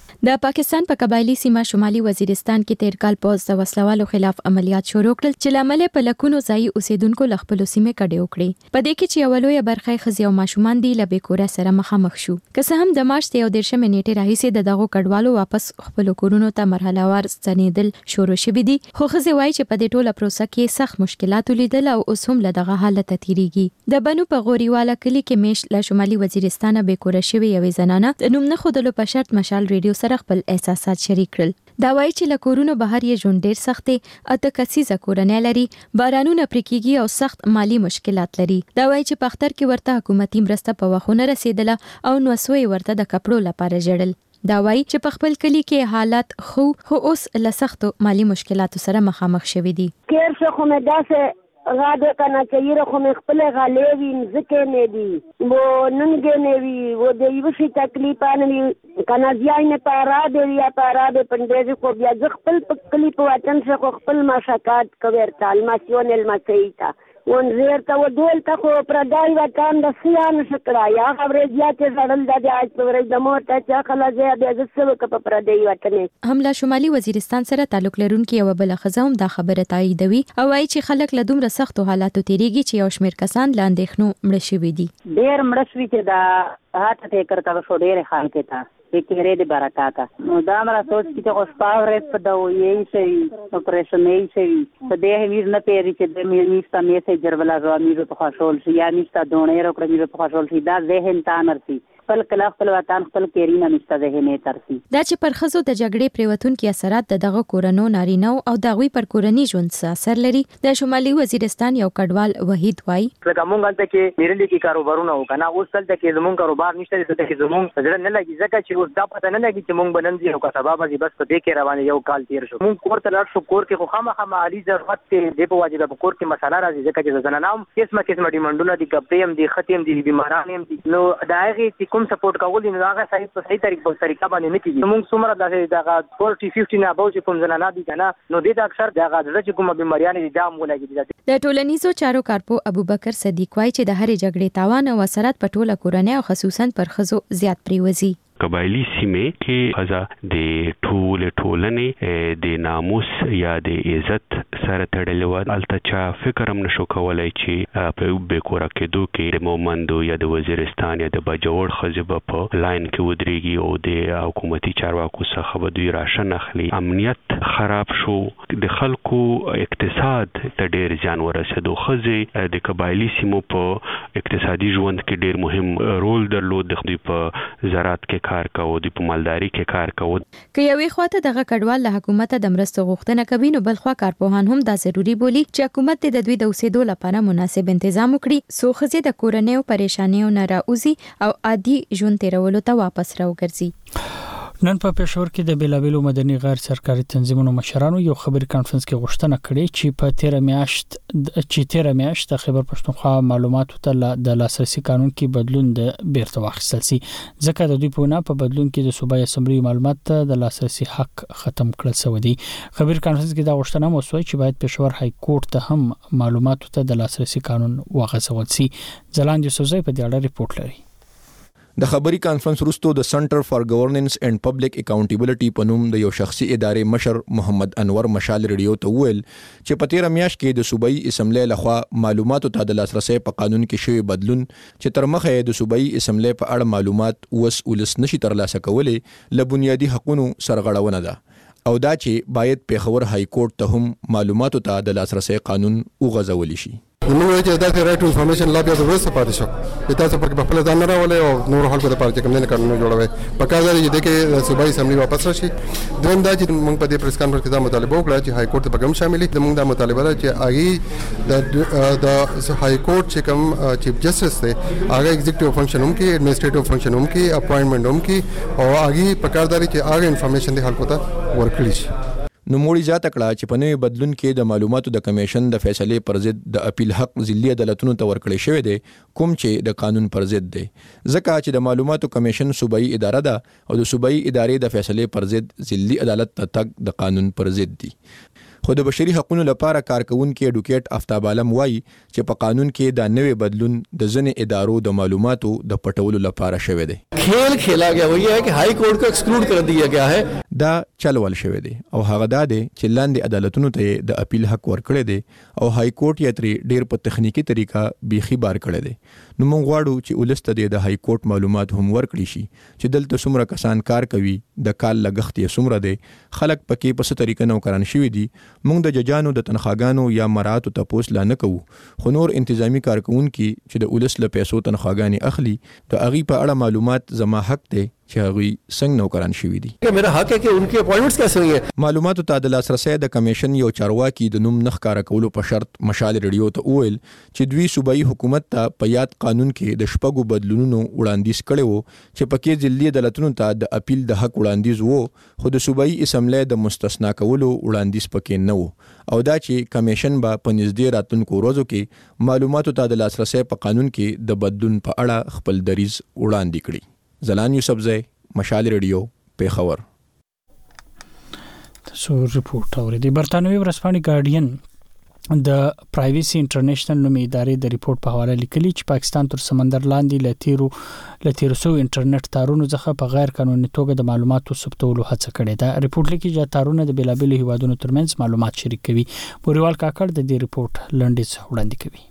د پاکستان په قبایلی سیمه شمالي وزیرستان کې تیر کال پوز د وسلوالو خلاف عملیات شروع کړل چې لامل په لکونو ځای اوسیدونکو لخپل سیمه کډې وکړي. په دې کې چې اولوی برخه خزي او ماشومان دی لبه کور سره مخامخ شو. که څه هم د مارچ 13 نیټه راهیسې د دغه کډوالو واپس خپل کورونو ته مرحله وار ستنیدل شروع شوه دي خو خزي وایي چې په دې ټوله پروسه کې سخت مشکلات ولیدل او اوس هم له دغه حالت تیریږي. د بنو په غوريواله کلی کې میش له شمالي وزیرستان به کور شوی یوې زنانه د نوم نه خودلو په شرط مشال ریډیو خپل احساسات شریک کړل. دا وایي چې له کورونو بهر یې ژوند ډیر سخت دی، اته کسیزه کورنۍ لري، بارانونه پرکېږي او سخت مالی مشکلات لري. دا وایي چې په اختر کې ورته حکومتي مرسته په وخونه رسیدله او نو سوی ورته د کپړو لپاره جړل. دا وایي چې په خپل کلی کې حالات خو اوس له سختو مالی مشکلاتو سره مخامخ شوي دي. کیر څه خو مې داسې غاده کنه چیرې خو مې خپل غالېوي ځکه نه دي و ننګ نه وی و د یو شي تکلیف نه کنه ځای نه پارا دی یا پارا به پندې خو بیا خپل کلی په وطن څخه خپل مشکات کوي تالماسیون المسیتا ونزیر ته ودول ته خو پردای وطن د سیان شکړه یا خبرې زیاتې زړل د اج په ورځ د مور ته چې خلا زه د زسو په پردای وطن هم له شمالي وزیرستان سره تعلق لرونکي یو بل خزم دا خبره تاییدوي او وايي چې خلک له دومره سختو حالاتو تیریږي چې یو شمیر کسان لاندې خنو مړ شوي دي. ډېر مړ شوي چې دا هات ته کرتا شو ډېر خلک ته فکرې د برکاته نو دا مرا سوچ چې اوس پاور په دا وایي چې اپریشن یې شي په دې ویر نه پیری چې د میستا میسج ولا رواني په خاصول شي یا میستا دونې راکړي په خاصول شي دا ذهن تا نرسي خپل کلا خپل وطن خپل کیرینه نشته ذهن ترسي. دا چې پر خزو د جګړې پریوتون کې اثرات دغه کورونو نارینو او دغوی پر کورنی ژوند اثر لري. د شمالي وزیرستان یو کډوال وحید وای لکه مونږ ته کې میرلي کې کاروبارونه وکنه اوس تل کې زمون کاروبار نشته چې زمون ځل نه لګي ځکه چې اوس دا پته نه لګي چې مونږ بننځي او کسبه به بس په دې کې روانه یو کال تیر شو. مونږ کور ته لاړ شو کور کې خو خامخا مالي ضرورت دې په واجب په کور کې مساله راځي ځکه چې زنانام قسمه ډیمانډونه دي کپړې هم دي ختم دي بیماران هم دي نو دا هغه چې کوم سپورټ کول نو هغه صحیح په صحیح طریقه باندې نه کیږي. موږ څومره د 40-50 نه به چې کوم زنانه دي کنه نو دې اکثر دغه چې کوم بیماریان دي دام ولګي. د ټولنیزو چارو کارپو ابوبکر صدیق وای چې د هرې جګړې تاوان او اثرات په ټوله کورنۍ او خصوصا پر خزو زیات پریوزي. قبایلی سیمه کې خزا د ټولنې د ناموس یا د عزت سره تړلې و. البته چا فکر هم نشو کولای چې په به کور کېدو کې د مومندو یا د وزیرستان یا د بجوړ خزبه په لاین کې ودرېږي او د حکومتي چارواکو څخه به دوی راشن اخلي. امنیت خراب شو، د خلکو اقتصاد ته ډېر زیان ورسېدو. خزې د قبایلی سیمو په اقتصادي ژوند کې ډېر مهم رول درلود. د دوی په زراعت کې کار کوو، د پمالداري کې کار کوو. که یوې خواته دغه کډوال له حکومت د مرستو غوښتنه کوي نو بل خوا کارپوهان هم دا ضروری بولي چې حکومت د دوی د اوسېدو لپاره مناسب تنظیم وکړي څو ښځې د کورنیو پریشانیو نه راوځي او عادي ژوند تیرولو ته واپس راوګرځي. نن په پېښور کې د بیلابېلو مدني غیر سرکاري تنظیمونو مشرانو یو خبري کانفرنس کې غوښتنه کړې چې په 13 میاشت د خیبر پښتونخوا معلوماتو ته د لاسرسي قانون کې بدلون د بیرته واخیستل شي ځکه د دوی په وینا په بدلون کې د صوبایي اسمبلی معلومات ته د لاسرسي حق ختم کړل شوی دی. خبري کانفرنس کې دا غوښتنه مو وشوه چې باید پېښور های کورټ ته هم معلوماتو ته د لاسرسي قانون واغځول شي. ځلاند یوسفزی په دې اړه ریپورت لري. د خبري کانفرنس وروسته د سنټر فار ګورننس اینڈ پبلک اکاونټیبلټي په نوم د یو شخصي ادارې مشر محمد انور مشال ریډیو ته ویل چې په 13 میاشت کې د صوبایي اسمبلی لخوا معلوماتو ته د لاسرسي په قانون کې شوی بدلون چې تر مخه د صوبایي اسمبلی په اړه معلومات ولس نشي ترلاسه کولای ل بنیادی حقوقو سرغړونه ده او دا چې باید پېښور های کورټ ته هم معلوماتو ته د لاسرسي قانون وغځول شي. موږ چې دا رائټ ټو انفارمیشن لا بیا د ورسره پاتې شو چې تاسو په خپل ځان نه راولې او نور خلکو لپاره چې کوم نه قانون جوړوي په کار دی چې د صوبایي اسمبلی واپس راشي. دویم دا چې موږ په دې پریس کانفرنس کې دا مطالبه وکړه چې های کورټ په کوم شاملې د موږ دا مطالبه ده چې هغه د های کورټ چې کوم چیف جسټس دی هغه ایگزیکټیو فنکشن هم کې ایڈمنسټریټیو فنکشن هم کې اپاینټمنټ هم کې او هغه په کار دی چې هغه انفارمیشن دی خلکو ته ورکړي شي. نو موړي ځات کړه چې په نوې بدلون کې د معلوماتو د کمیشن د فیصلې پر ضد د اپیل حق ضلعي عدالتونو ته ورکړی شوی دی کوم چې د قانون پر ضد دی ځکه چې د معلوماتو کمیشن صوبایي اداره ده او د صوبایي ادارې د فیصلې پر ضد ضلعي عدالت ته تګ د قانون پر ضد دی. خو د بشري حقوقو لپاره کارکونکو اډوکیټ افتاب عالم وایي چې په قانون کې دا نوې بدلون د ځینې ادارو د معلوماتو د پټولو لپاره شوی دی. खेल खेला गया वो ये है कि हाई कोर्ट को एक्सक्लूड कर दिया गया है. دا چلول شوی دی او هغه دا دی چې لاندې عدالتونو ته د اپیل حق ورکړی دی او های کورټ یې ترې ډیر په تخنیکی طریقه بیخي بار کړی دی. نو موږ غواړو چې ولست د های کورټ معلومات هم ورکړي شي چې دلته څومره کسان کار کوي د کال لګښت یې څومره دی خلک پکې په څه طریقه نوکران شوي دي. موږ د ججانو د تنخواګانو یا مراتو تپوس لا نه کوو خو نور انتظامی کارکونکو چې د ولس له پیسو تنخواګانې اخلي د هغوی په اړه معلومات زما حق دی چې هغوی څنګه نوکران شوي دي. میرا حق ہے کہ ان کی اپوائنٹمنٹس کیسے ہوئی ہیں. معلوماتو ته د لاسرسي د کمیشن یو چارواکي د نوم نخ کار کولو په شرط مشال ریډیو ته وویل چې دوی صوبایي حکومت ته په یاد قانون کې د شپږو بدلونونو وړاندیز کړي وو چې پکې ضلعي عدالتونو ته د اپیل د حق وړاندیز وو خو د صوبایي اسمبلی د مستثنا کولو وړاندیز پکې نه وو او دا چې کمیشن به په نږدې راتلونکو ورځو کې معلوماتو ته د لاسرسي په قانون کې د بدلون په اړه خپل دریځ وړاندې کړي. زلان یوسفزی مشال ریډیو پېښور. تاسو ریپورت اوریدئ. برتانوي ورځپاڼې ګارډین د پرایویسي انټرنیشنل نومي ادارې د ریپورت په حواله لیکلي چې پاکستان تر سمندر لاندې له تیرو سو انټرنیټ تارونو څخه په غیر قانوني توګه د معلوماتو ثبتولو هڅه کړې ده. ریپورت لیکي چې تارونه د بیلابېلو هیوادونو ترمنځ معلومات شریک کوي. پوریوال کاکړ د دې ریپورت لنډیز وړاندې کوي.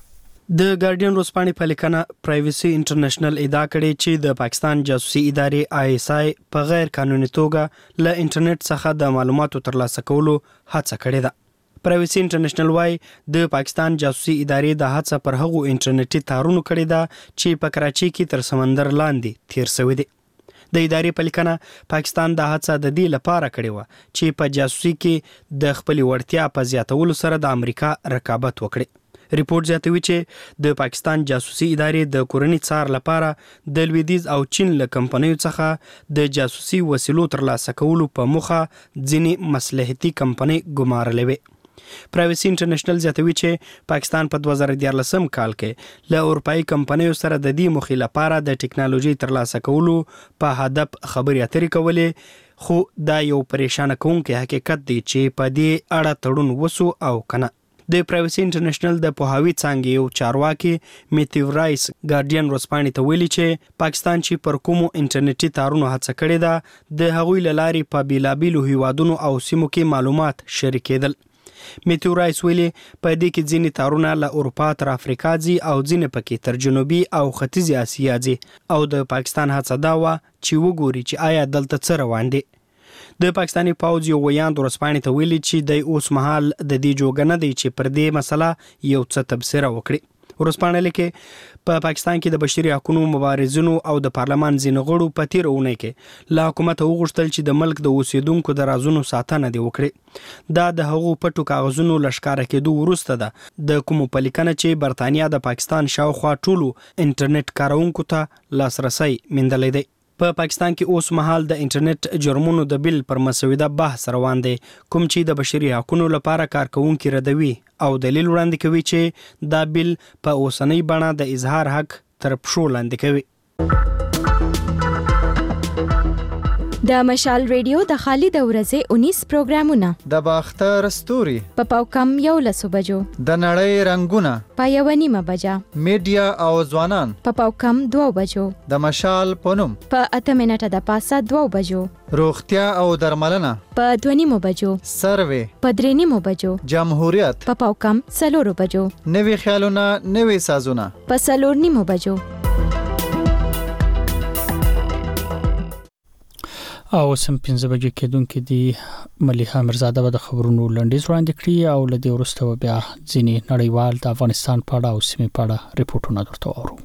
د ګارډین ورځپاڼې په لیکنه پرایویسي انټرنیشنل ادعا کړې چې د پاکستان جاسوسي ادارې ISI په غیر قانوني توګه له انټرنیټ څخه د معلوماتو ترلاسه کولو هڅه کړې ده. پرایویسي انټرنیشنل وايي د پاکستان جاسوسي ادارې د هڅه پر هغو انټرنیټي تارونو کړې ده چې په کراچي کې تر سمندر لاندې تیر شوی دي. د ادارې په لیکنه پاکستان د هڅه د دې لپاره کړې و چې په جاسوسي کې د خپل وړتیا په زیاتولو سره د امریکا رقابت وکړي. ریپورت زیاتوي چې د پاکستان جاسوسي ادارې د کورني څار لپاره د لویدیز او چین له کمپنیو څخه د جاسوسي وسیلو ترلاسه کولو په موخه ځینې مصلحتي کمپنۍ ګمارلې وې. پرایویسي انټرنیشنل زیاتوي چې پاکستان په 2014 کال کې له اروپایي کمپنیو سره د دې موخې لپاره د ټکنالوژي ترلاسه کولو په هدف خبرې اترې کولې خو دا یو پریشان کوونکی حقیقت دی چې په دې اړه تړون وسو او کنه. د پرایویسي انټرنیشنل د پوهاوی څانګې یو چارواکي میتیو رایس ګارډین ورځپاڼې ته ویلي چې پاکستان چې پر کومو انټرنیټي تارونو هڅه کړې ده د هغوی له لارې په بیلابیلو هیوادونو او سیمو کې معلومات شریکېدل. میتیو رایس ویلي په دې کې ځینې تارونه له اروپا تر افریقا ځي او ځینې پکې تر جنوبي او ختیځې اسیا ځي او د پاکستان هڅه دا وه چې وګوري چې آیا دلته څه روان دي. د پاکستاني پوځ یو ویاند ورځپاڼې ته ویلي چې د اوس مهال د دې جوګه نه دی چې پر دې مسله یو څه تبصره وکړي. ورځپاڼه لیکي په پاکستان کې د بشري حقوقو مبارزینو او د پارلمان ځینو غړو په تیر اونۍ کې له حکومت وغوښتل چې د ملک د اوسیدونکو د رازونو ساتنه دی وکړي. دا د هغو پټو کاغذونو لښکاره کېدو وروسته ده د کومو په لیکنه چې برتانیا د پاکستان شاوخوا ټولو انټرنیټ کاروونکو ته لاسرسی موندلی دی. په پاکستان کې اوس مهال د انټرنیټ جرمونو د بیل پر مسوده بحث روان دی، کوم چې د بشري حقوقو لپاره کارکونکي ردوي او دلیل وړاندې کوي چې دا بیل په اوسنۍ بڼه د اظهار حق تر پښو لاندې کوي. د مشال ریډیو د خالد ورځې 19 پروګرامونه د باختر ستوري په پاوکم 11 بجو، د نړۍ رنگونه په 1:30 بجه، میډیا او ځوانان په پاوکم 2 بجو، د مشال پونم په 8 منټه د پاسه 2 بجو، روغتیا او درملنه په 2:30 بجو، سروې په 3:30 بجو، جمهوریت په پاوکم 4 بجو، نوي خیالونه نوي سازونه په 4:30 بجو. او سم 5 بجې کېدونکې دی مليحه مرزاده به د خبرونو لنډیز وړاندې کړي او لدی ورسته بیا ځینې نړیوال د افغانستان په اړه او سیمې په اړه ریپورتونه درته اورو.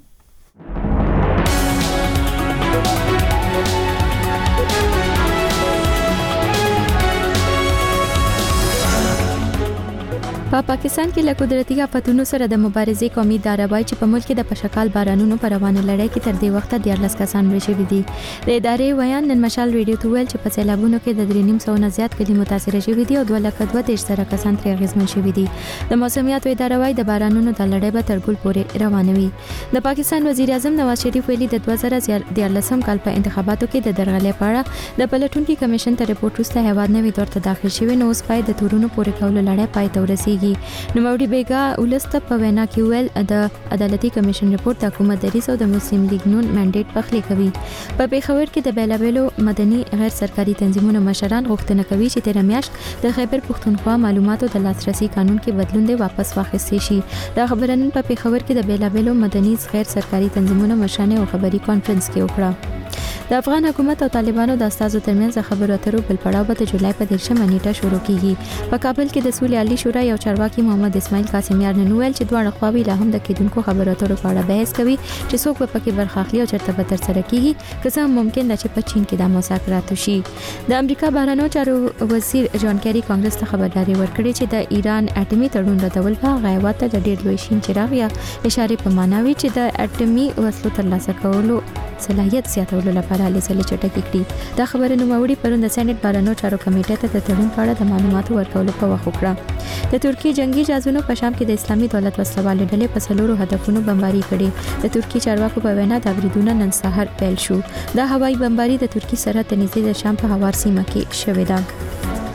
په پاکستان کې له قدرتي آفتونو سره د مبارزې قومي اداره وایي چې په ملک کې د پشکال بارانونو پر روانه لړۍ کې تر دې وخته 14 کسان مړه شوي دي. د ادارې ویان نن مشال ریډیو ته ویل چې په سیلابونو کې د 3.5 نه زیات کلي متاثر شوي دي او 2.2 سره کسان ترې اغېزمن شوي دي. د موسمیاتو اداره وایي د بارانونو د لړۍ به تر ګل پورې روانه وي. د پاکستان وزیر اعظم نواز شریف ویلي د 2014 کال په انتخاباتو کې د درغلۍ په اړه د پلټونکي کمیشن ته ریپورت وروسته هیواد نوي دور ته داخل شوی، نو اوس پای د تورونو پورې کولو لړۍ پای ته ورسیږي. نوموړي بیګا ولسته په وینا کې ویل د عدالتي کمیشن ریپورت د حکومت دریځ او د مسلم لیگ نون منډیټ پخلی کوي. په پیښور کې د بیلابېلو مدني غیر سرکاري تنظیمونو مشران غوښتنه کوي چې تیر میاشت د خیبر پښتونخوا معلوماتو د لاسرسي قانون کې بدلون دی واپس واخیستل شي. دا خبره نن په پیښور کې د بیلابېلو مدني غیر سرکاري تنظیمونو مشران او خبري کانفرنس کې وکړه. د افغان حکومت او طالبانو د استازو ترمنځ خبرو اترو بل پړاو به د جولای په 13 نیټه شروع کیږي. په کابل کې د سولې عالی شورا یو چارواکي محمد اسماعیل قاسمیار نن ویل چې دواړه خواوې لا هم د کېدونکو خبرو اترو په اړه بحث کوي چې څوک به پکې برخه اخلي او چیرته به ترسره کیږي، که څه ممکن ده چې په چین کې د مذاکرات وشي. د امریکا بهرنیو چارو وزیر جان کیری کانګرس ته خبرداري ورکړې چې د ایران اټومي تړون ردول به هغه هیواد ته د ډېر لوی شین چراغ یا اشاره په معنا وي چې د اټومي وسلو ترلاسه کولو صلاحیت زیاتولو لپاره هلې ځلې چټکې کړي. دا خبره نوموړي پرون د سېنات بهرنیو چارو کمیټې ته د تړون په اړه د معلوماتو ورکولو په وخت وکړه. د ترکیې جنگي جهازونو په شام کې د اسلامي دولت وسلوالې ډلې په 4 هدفونو بمباري کړې. د ترکیې چارواکو په وینا دا بریدونه نن سحر پیل شو. دا هوایي بمباري د ترکیې سره د نږدې د شام په هوار سیمه کې شوې ده.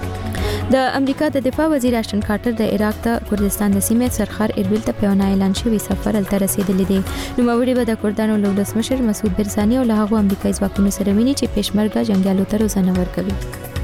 د امریکا د دفاع وزیر اشټن کارټر د عراق ته کردستان د سیمې سرخر اربیل ته په اعلان شوی سفر ته رسیدلی دی. نوموړي به د کردانو له ولسمشر مسعود برزاني او له هغو امریکایي ځواکونو سره ویني چې پېشمرګه جنګیالو ته روزنه ورکوي.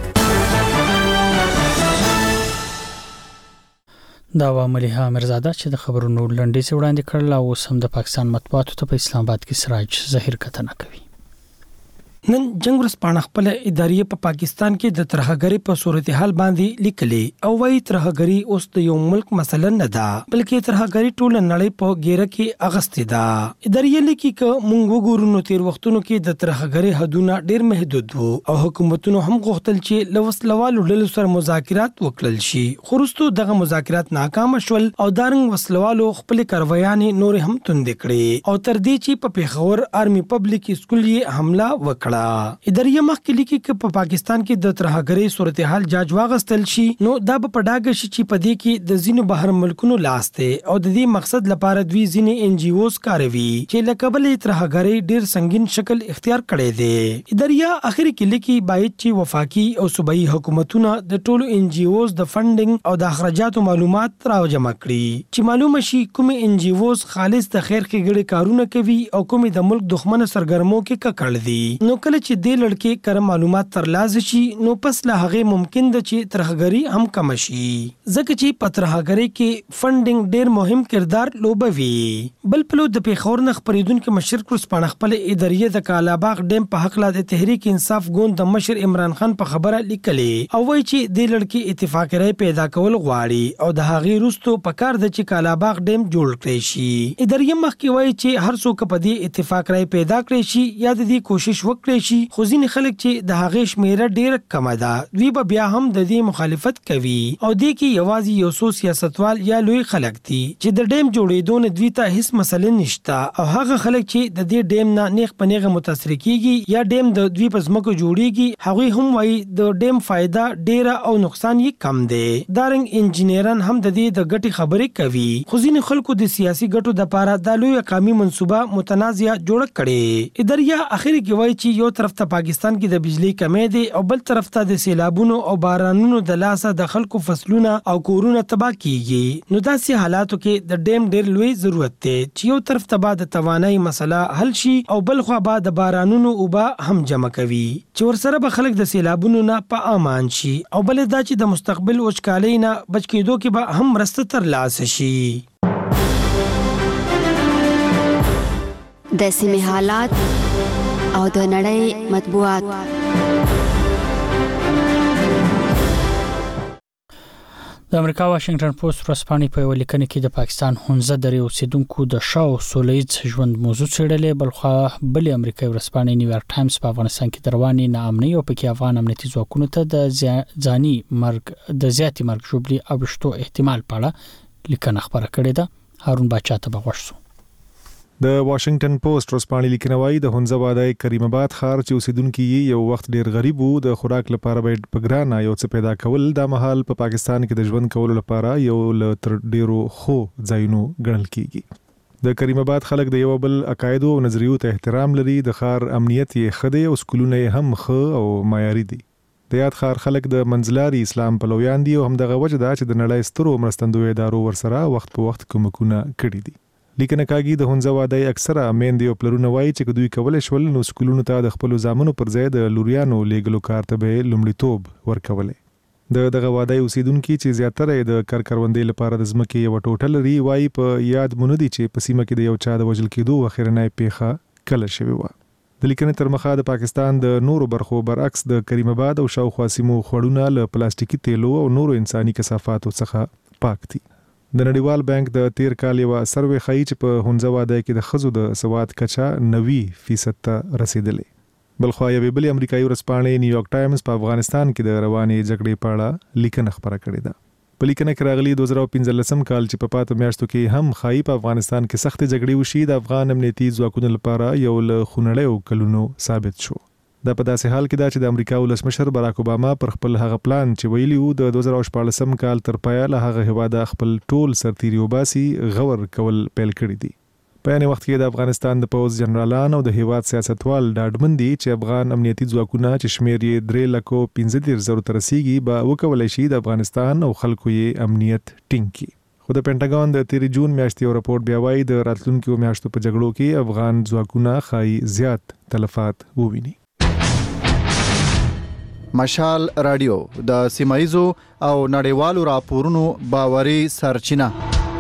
دا و مليحه مرزاده چې د خبرونو لنډیز وړاندې کړل او سم د پاکستان مطبوعاتو ته په اسلام آباد کې سراج ظاهر کتنه کوي. نن جنگ ورسپانه خپل ادارې په پاکستان کې د ترهګری په صورتحال باندې لیکلي او وايي ترهګری اوس د یو ملک مسله نه ده بلکې ترهګری ټول نړۍ په ګیره کې اغستې ده. ادارې لیکي ک مونږ وګورو نو تیر وختونو کې د ترهګری حدونه ډیر محدود وو او حکومتونو هم غوښتل چې لوسلوالو ډلو سره مذاکرات وکړل شي، خو وروسته دغه مذاکرات ناکام شول او دارنګ وسلوالو خپل کاروایانې نور هم توند کړې او تر دې چې په پیښور آرمي پبلک اسکول یې حمله وکړه. ادارې مخکې لیکي چې په پاکستان کې د ترهګری صورتحال جاج واغستل شي نو دا په پډاګه شي چې په دې کې د ځینو بهر ملکونو لاس ته او د دې مقصد لپاره دوی ځینې ان جی اوز کاروي چې لکه بل ترهګری ډیر سنگین شکل اختیار کړي دي. ادارې اخر کې لیکي باید چې وفاقي او صوبایي حکومتونه د ټولو ان جی اوز د فندینګ او د اخراجاتو معلومات راجمع کړي چې معلومه شي کوم ان جی اوز خالص د خیر ښېګړې کارونه کوي او کوم د ملک دښمن سرګرمو کې ککړ دي. نو کله چې د لړکې کر معلومات ترلاسه شي نو پس له هغه ممکن ده چې ترهګری هم کم شي ځکه چې په ترهګری کې فندینګ ډیر مهم کردار لوبوي. بل پلو د پیښور نه خبرېدونکو مشر کورسپانه خپل ادارې د کالاباغ ډیم په حق لا د تحریک انصاف ګوند د مشر عمران خان په خبره لیکلې او وایي چې د لړکې اتفاق رای پیدا کول غواړي او د هغه روستو په کار د چې کالاباغ ډیم جوړ کړي شي. ادارې مخکې وایي چې هر څوک په دې اتفاق رای پیدا کړي شي یا د دې کوشش وکړي کړی شي، خو ځینې خلک چې د هغې شمیره ډیره کمه ده دوی به بیا هم د دې مخالفت کوي او دې کې یوازې یو څو سیاستوال یا لوی خلک دي چې د ډیم جوړېدو نه دوی ته هیڅ مسله نشته او هغه خلک چې د دې ډیم نه نیغ په نیغه متاثر کیږي یا ډیم د دوی په ځمکو جوړیږي هغوی هم وایي د ډیم فایده ډیره او نقصان یې کم دی. دارنګ انجینران هم د دې د ګټې خبرې کوي، خو ځینې خلکو د سیاسي ګټو دپاره دا لویه قومي منصوبه متنازعه جوړه کړې. اداریا اخر کې وایي چې یو طرف ته پاکستان کې د بجلی کمی دی او بل طرف ته د سیلابونو او بارانونو د لاسه د خلکو فصلونه او کورونه تباہ کیږي. نو داسې حالاتو کې د ډیم ډیر لوی ضرورت دی چې یو طرف ته به د توانایي مسله حل شي او بل خوا به د بارانونو اوبه هم جمع کوي چې ورسره به خلک د سیلابونو نه په امان شي او بل دا چې د مستقبل وچکالۍ نه بچ کېدو کې به هم مرسته ترلاسه شي. د سیمې حالات او د نړۍ مطبوعات. د امریکا واشنگټن پوسټ ورځپاڼې په یو لیکنه کې د پاکستان هونزه درې اوسیدونکو د شاو سولهییز ژوند موضوع څېړلې، بلخوا بلې امریکایي ورځپاڼې نیویارک ټایمز په افغانستان کې د روانې ناامنۍ او پکې افغان امنیتي ځواکونو ته د ځاني مرګ د زیاتې مرګ ژوبلې او وشتو احتمال په اړه لیکنه خبره کړې ده. هارون باچا ته بغوښ شو. د واشنگټن پوسټ ورځپاڼې لیکنه وايي د هونزه وادي کریم آباد ښار چې اوسیدونکو یې یو وخت ډیر غریب وو، د خوراک لپاره باید په ګرانه یو څه پیدا کول د مهال په پاکستان کې د ژوند کولو لپاره یو له تر ډیرو خو ځایونو ګڼل کیږي. د کریم آباد خلک د یو بل عقاید او نظریو ته احترام لري، د ښار امنیت یې ښه دی او سکولونه یې هم ښه او معیاري دي. د یاد ښار خلک د منځلاري اسلام پلویان دي او همدغه وجه ده چې د نړۍ سترو مرستندوی ادارو ورسره وخت په وخت کومکونه کړي دي. لیکنه کاږي د هونزه وادي اکثره میندې او پلرونه وایي چې دوی کولای شول نو سکولونو ته د خپل ځامنو پر ځای د لوریانو لیګلو کار ته به لومړیتوب ورکولې. دغه وادي اوسیدونکو چې زیاتره د کروندې لپاره د ځمکې یو ټوټه لري وایي په یاد مونږ دي چې په سیمه کې د یو چا د وژل کېدو اخرنۍ پیښه کله شوې و. د لیکنې تر مخه د پاکستان د نورو برخو برعکس د کریم آباد او شاوخوا سیمو خوړونه له پلاستیکي تیلو او نورو انساني کثافاتو څخه پاک دي. د نړیوال بانک د تیر کال یو سروې ښیي چې په هونزه وادي کې د ښځو د سواد کچه 90% ته رسیدلې. بلخوا یوې بلې امریکایي ورځپاڼې نیویارک ټایمز په افغانستان کې د روانې جګړې په اړه لیکنه خبره کړې ده. په لیکنه کې راغلي 2015 کال چې په پاتو میاشتو کې هم ښایي په افغانستان کې سخت جګړې وشي د افغان امنیتي ځواکونو لپاره یو له خونړیو کلونو ثابت شو. دا په داسې حال کې دا چې د امریکا ولسمشر باراک اوباما پر خپل هغه پلان چې ویلی وو د 2014 کال تر پایه له هغه هواده خپل ټول سرتیري وباسي غور کول پیل کړی دي. په یانه وخت کې د افغانستان د پوز جنرالان او د هیواد سیاستوال ډاډمن دي چې افغان امنیتي ځواکونه چې شمیر یې 3,15,000 ته رسیږي به وکولای شي د افغانستان او خلکو یې امنیت ټینګ کړي. خو د پینټاګون د 13 جون میاشتې یو راپور بیا وایي د راتلونکو میاشتو په جګړو کې افغان ځواکونه خای زیات تلفات وویني. مشال رادیو د سیمایزو او نړیوالو راپورونو باوري سرچینه.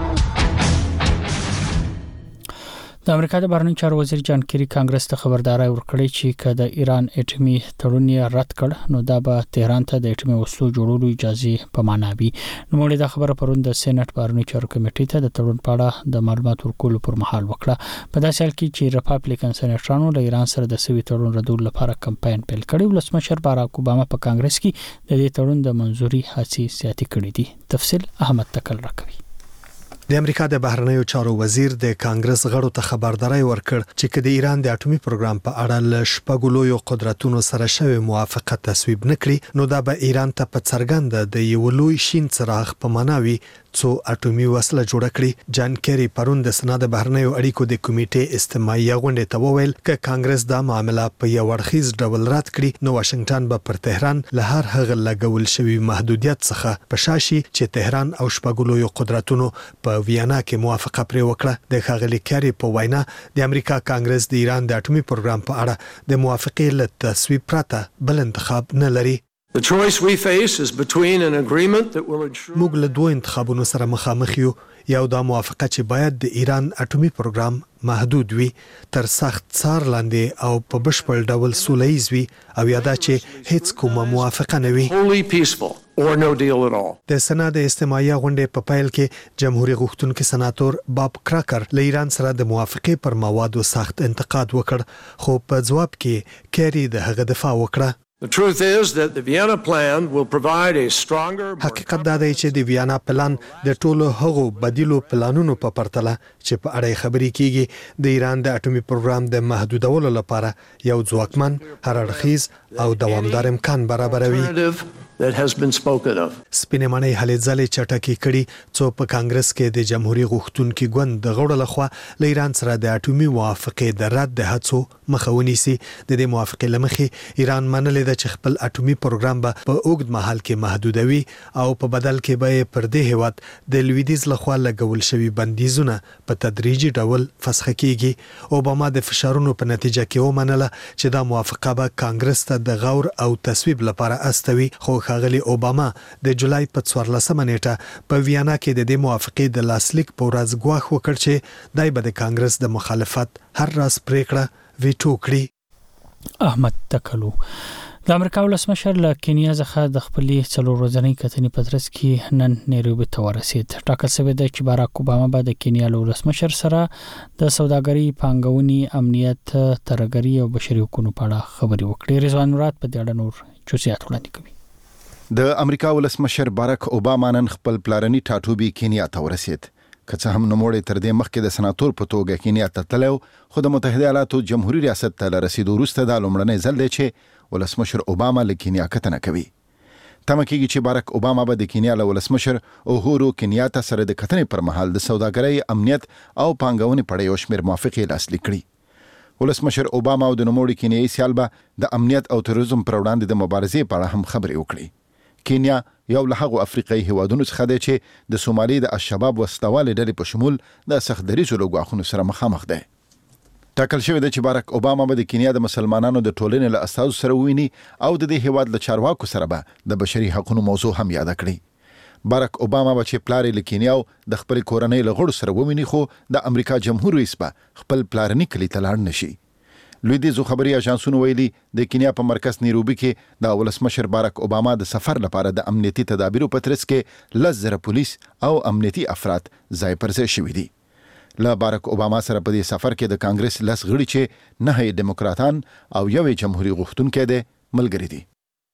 د امریکا د بهرنیو چارو وزیر جان کیری کانګرس ته خبرداري ورکړې چې که د ایران اټومي تړون یې رد کړ نو دا به تهران ته د اټومي وسلو جوړولو اجازه په معنا وي. نو موږ د خبره پرون د سېنات بهرنیو چارو کمیټې ته د تړون په اړه د معلومات ورکولو پر مهال وکړه. په داسې حال کې چې ریپابلیکن سېناترانو له ایران سره د سوي تړون ردول لپاره کمپاین پیل کړی، ولسمشر باراک اوباما په کانګرس کې د دې تړون د منځوري هڅې زیاتې کړې دي. تفصیل احمد تکل راکوي. د امریکا د بهرنیو چارو وزیر د کانګرس غړو ته خبرداري ورکړ چې کله ایران د اټومي پروګرام په اړه ل شپږ لویو قدرتونو سره شوی موافقه تصویب نکړي نو دا به ایران ته په څرګنده د یو لوی شین څراغ په معناوي څو اټومي وسله جوړه کړي. جان کیری پرون د سنا د بهرنیو اړیکو د کمیټې استماعي غونډه ته وویل چې کانګرس دا معاملې په یو ورخیز ډول رد کړي نو واشنگټن به پر تهران له هر هغه لګول شوی محدودیت څخه په شاشي چې تهران او شپږ لویو قدرتونو په ویانا کې موافقه پرې وکړه. د ښاغلي کیری په وینا د امریکا کانګرس د ایران د اټومي پروګرام په اړه د موافقې له تصویب پرته بل انتخاب نه لري. The choice we face is between an agreement that will ensure موږ له دوه انتخابونو سره مخامخ یو دا موافقه چې باید د ایران اټومي پروګرام محدود وي، تر سخت څار لاندې او په بشپړ ډول سوله‌ییز وي او یا دا چې هیڅ کومه موافقه نه وي. Or no deal at all. د سنا د استماعیه غونډې په پیل کې جمهوریت غوښتونکي سناتور باب کراکر له ایران سره د موافقې پر موادو سخت انتقاد وکړ، خو په ځواب کې کیری د هغه دفاع وکړه. The truth is that the Vienna plan will provide a stronger. حقیقت دا دی چې د ویانا پلان د ټولو هغو بدیلو پلانونو په پرتله چې په اړه خبرې کیږي د ایران د اټومي پروګرام د محدودولو لپاره یو ځواکمن، هر اړخیز او دوامدار امکان برابروي. That has been spoken of. سپینې مڼې هلې ځلې چټکې کړي څو په کانګرس کې د جمهوریت غوښتونکي ګوند د غړو لخوا له ایران سره د اټومي موافقې د رد د هڅو مخه ونیسي. د دې موافقې له مخې ایران منلې ده چې خپل اټومي پروګرام به په اوږد مهال کې محدودوي او په بدل کې به پر دې هیواد د لویدیز لخوا لګول شوي بندیزونه په تدریجي ډول فسخ کیږي. اوباما د فشارونو په نتیجه کې ومنله چې دا موافقه به کانګرس ته د غور او تصویب لپاره استوي، خو ښاغلي اوباما د جولای په 14 نیټه په ویانا کې د دې موافقې د لاسلیک په ورځ ګواښ وکړ چې دای به د کانګرس د مخالفت هر راز پریکړه ویټو کړي. احمد تکلو د امریکا ولسمشر له کینیا څخه د خپلې 4 ورځنۍ کتنې په ترڅ کې نن نیروبي ته ورسید. ټاکل شوی دی چې باراک اوباما به د کینیا له ولسمشر سره د سوداګرۍ، پانګونې، امنیت، ترهګرۍ او بشري حقوقو په اړه خبرې وکړي. رضوان مراد په دې اړه نور جزئیات وړاندې کوي. د امریکا ولسمشر باراک اوباما نن خپل پلارني ټاټوبي کینیا ته ورسید. که څه هم نوموړی تر دې مخکې د سناتور په توګه کینیا ته تللی، خو د متحده ایالاتو جمهوریت ریاست ته له رسیدو وروسته دا لومړنی ځل دی چې ولسمشر اوباما له کینیا کتنه کوي. تمه کېږي چې باراک اوباما به د کینیا له ولسمشر اوهورو کینیاتا سره د کتنې پر مهال د سوداګرۍ، امنیت او پانګونې په اړه یو شمېر موافقې لاسلیک کړي. ولسمشر اوباما او د نوموړي کینیایي سیال به د امنیت او تروریزم پر وړاندې د مبارزې په اړه هم خبرې وکړي. کینیا یو له هغو افریقایي هیوادونو څخه دی چې د سومالي د الشباب وسلوالې ډلې په شمول د سختدریزو له ګواښونو سره مخامخ دی. ټاکل شوی دی چې باراک اوباما به د کینیا د مسلمانانو د ټولنې له استازو سره وویني او د دې هیواد له چارواکو سره به د بشري حقوقو موضوع هم یاد کړي. باراک اوباما به چې پلار یې له کینیا او د خپل کورنۍ له غړو سره وویني، خو د امریکا جمهور رئیس به خپل پلارني کلی ته لاړ نشي. لویدیځو خبري اژانسونو ویلي د کینیا په مرکز نیروبي کې د ولسمشر باراک اوباما د سفر لپاره د امنیتي تدابیرو په ترڅ کې 10,000 پولیس او امنیتي افراد ځای پر ځای شوي دي. له باراک اوباما سره په دې سفر کې د کانګرس 10 غړي چې 9 ډیموکراتان او یو جمهوریت غوښتونکی دی ملګري دي.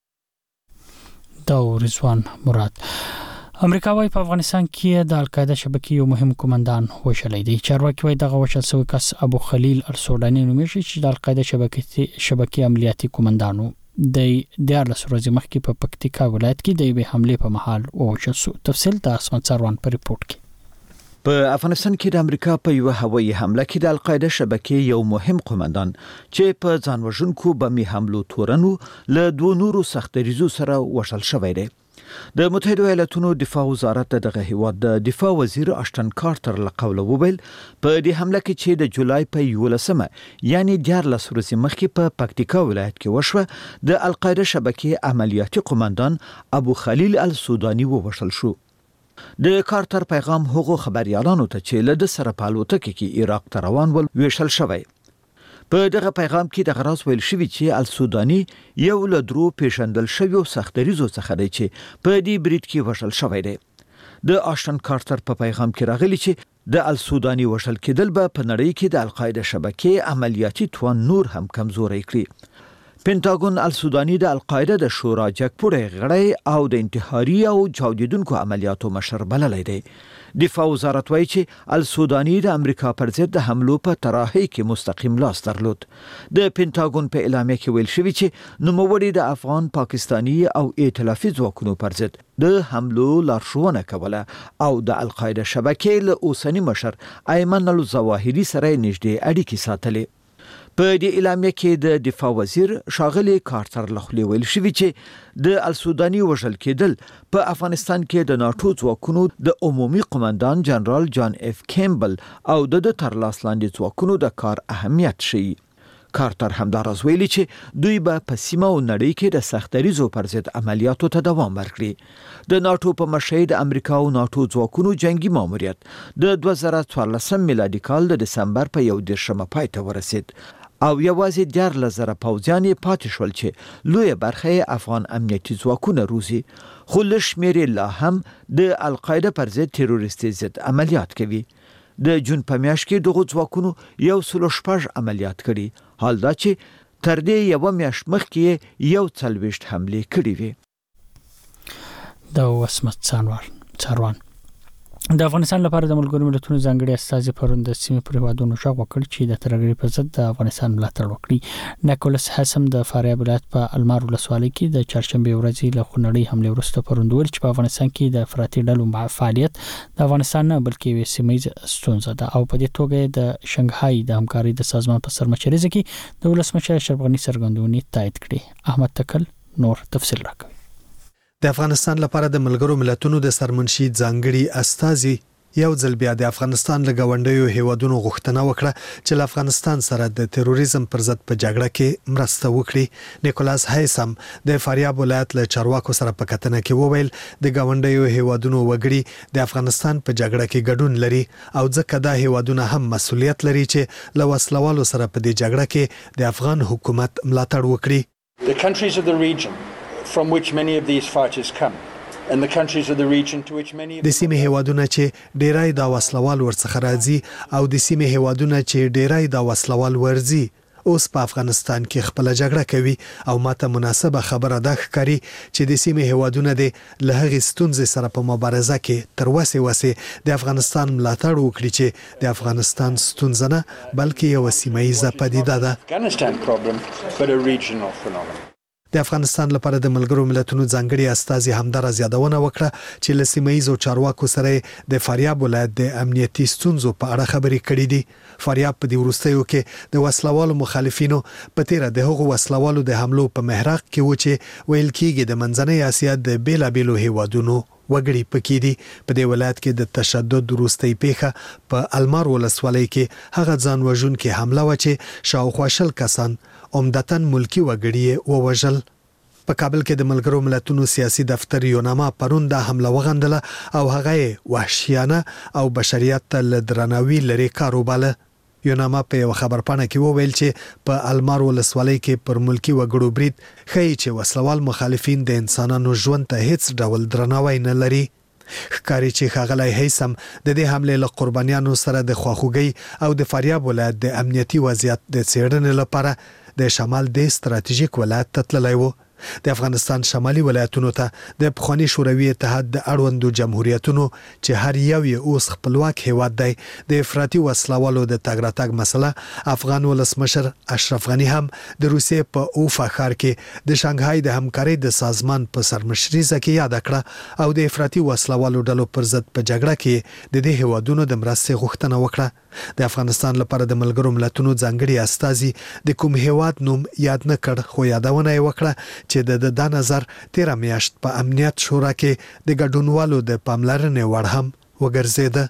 دا رضوان مراد. امریکا وايي په افغانستان کې د القاعده شبکې یو مهم کمانډان وشلې دی. چارواکي وايي دغه وشل شوی کس ابو خلیل السوداني نومیږي چې د القاعده شبکې عملیاتي کمانډانو د 14 ورځې مخکې په پکتیکا ولایت کې د یوې حملې په مهال ووژل شو. تفصیل د اسمان سروان په ریپورت کې. په افغانستان کې د امریکا په یو هوایي حمله کې د القاعده شبکې یو مهم قومندان چې په ځان وژونکو بمي حملو تورنو له 2 نورو سختدریزو سره وشل شوی دی. د متحده ایالاتونو دفاع وزارت دغه هیواد د دفاع وزیر اشتن کارتر له قوله وویل په دې حمله کې چې د جولای په 11 یعنی 14 ورځې مخکې په پکتیکا ولایت کې وشوه، د القاعده شبکې عملیاتي قومندان ابو خلیل السوداني ووژل شو. د کارتر پیغام هغو خبريالانو ته چې له سره په الوتکه کې عراق ته روان ول ویشل شوی. په دغه پیغام کې د غراس ویل شوی چې السوداني یو له درو پیژندل شوی سختدریزو څخه دی چې په دې برید کې وژل شوی دی. د آشتن کارتر په پیغام کې راغلی چې د السوداني وژل کېدل به په نړۍ کې د القاعده شبکې عملیاتي توان نور هم کمزوري کړي. پینټاګون السوداني د القاعده د شورا جګپوړی غړی او د انتحاري او چاودیدونکو عملیاتو مشر بللی دی. دفاع وزارت وایي چې السوداني د امریکا پر ضد د حملو په طراحي کې مستقیم لاس درلود. د پینټاګون په اعلامیه کې ویل شوی چې نوموړي د افغان، پاکستاني او ائتلافي ځواکونو پر ضد د حملو لارښوونه کوله او د القاعده شبکې له اوسنی مشر ایمن الظواهري سره نږدې اړیکې ساتلې. په دې اعلامیه کې د دفاع وزیر شاغلی کارتر لخوا ویل شوی چې د السوداني وژل کېدل په افغانستان کې د ناتو ځواکونو د عمومي قومندان جنرال جان اف کیمبل او د ترلاس لاندې ځواکونو د کار اهمیت شي. کارتر همدارز ویلي چې دوی به په سیمه او نړۍ کې د سختریزو پر ضد عملیاتو ته دوام ورکړي. د ناتو په مشهد امریکا او ناتو ځواکونو جنگي ماموریت د 2014 میلادي کال د دسمبر په 11 پای ته ورسید او یوازې 14,000 پوځیان پاتې شول چې لوی برخه افغان امنیتي ځواکونه روزي، خو لشمیر لا هم د القاعده پر ضد تروریستي ضد عملیات کوي. د جون په میاشت کې دغه ځواکونو 116 عملیات کړي، حال دا چې تر دې یو میاشت مخکې 140 حمله کړې وي. د وسمت څاروان د افغانستان لپاره د ملګرو ملتونو ځانګړي استازي پرون د سیمې پر هیوادونو شغ وکړ چې د ترهګرۍ پر ضد د افغانستان ملاتړ وکړي. نیکولس هاسم د فاریاب ولایت په المار ولسوالۍ کې د چهارشنبه ورځې له خونړۍ حمله وروسته پرون ویل چې په افغانستان کې د افراطي ډلو فعالیت د افغانستان نه بلکې یوه سیمه ستونزه ده او په دې توګه د شنغهای د همکارۍ د سازمان په سرمشرۍ کې د ولسمشر اشرف غني څرګندونې تایید کړې. احمد تکل نور تفصیل راکوي. د افغانستان لپاره د ملګرو ملتونو د سرمنشي ځانګړي استازي یو ځل بیا د افغانستان له ګاونډیو هیوادونو غوښتنه وکړه چې له افغانستان سره د تروریزم پر ضد په جګړه کې مرسته وکړي. نیکولاس هایسم د فاریاب ولایت له چارواکو سره په کتنه کې وویل د ګاونډیو هیوادونو وګړي د افغانستان په جګړه کې ګډون لري او ځکه دا هیوادونه هم مسؤلیت لري چې له وسلوالو سره په دې جګړه کې د افغان حکومت ملاتړ وکړي. The countries of the region from which many of these fighters come and the countries of the region to which many د سیمې هیوادونه چې ډیرای دا وسلوال ورڅخه راځي او د سیمې هیوادونه چې ډیرای دا وسلوال ورځي اوس په افغانستان کې خپل جګړه کوي او ماته مناسبه خبره ده ښکاري چې د سیمې هیوادونه د لهغې ستونزې سره په مبارزه کې تر وسه د افغانستان ملاتړ وکړي چې د افغانستان ستونزه نه بلکې یو سیمایي پدیده ده. Afghanistan problem but a regional phenomenon. د افغانستان لپاره د ملګرو ملتونو ځانګړي استازي همدارس یادونه وکړه چې له سیمایي چارواکو سره د فاریاب ولایت د امنیتي ستونزو په اړه خبرې کړې دي. فاریاب په دې وروستیو کې د وسلوالو مخالفینو په تیر د هغو وسلوالو د حملو په محراق کې و چې ویل کېږي د منځنۍ اسیا د بیلابېلو هیوادونو وګړي پکې دي. په دې ولایت کې د تشدد وروستۍ پیښه په المار ولسوالۍ کې هغه ځان وژونکې حمله و چې شاوخوا 10 کسان عمدتاً ملکی وګړي ووژل. په کابل کې د ملګرو ملتونو سیاسي دفتر یوناما پرون د حمله وغندله او هغه وحشیانه او بشریت ته درناوی لري کاروباله. یوناما په یو خبرپاڼه کې وویل چې په المار ولسوالۍ کې پر ملکی وګړو برید ښیي چې وسلوال مخالفین د انسانانو ژوند ته هیڅ ډول درناوی نه لري. ښکاري چې ښاغلی هیثم د دې حملې له قربانیانو سره د خواخوږۍ او د فاریاب ولایت د امنیتي وضعیت د څېړنې لپاره د شمال د ستراتیژیک ولایت ته تللی و. د افغانستان شمالي ولایتونو ته د پخوانی شوروي اتحاد د اړوندو جمهوریتونو چې هر یو یې اوس خپلواک هیواد دی د افراطي وسلوالو د تګ راتګ مسله افغان ولسمشر اشرف غني هم د روسیې په اوفا ښار کې د شانګهای د همکارۍ د سازمان په سرمشرۍ کې یاد کړه او د افراطي وسلوالو ډلو پر ضد په جګړه کې د دې هیوادونو د مرستې غوښتنه وکړه. د افغانستان لپاره د ملګرو ملتونو ځانګړي استازي د کوم هیواد نوم یاد نه کړ خو یادونه یې وکړه چې د نظر 13 میاشت په امنیت شورا کې د ګډونوالو د پاملرنې وړ هم وګرځیده.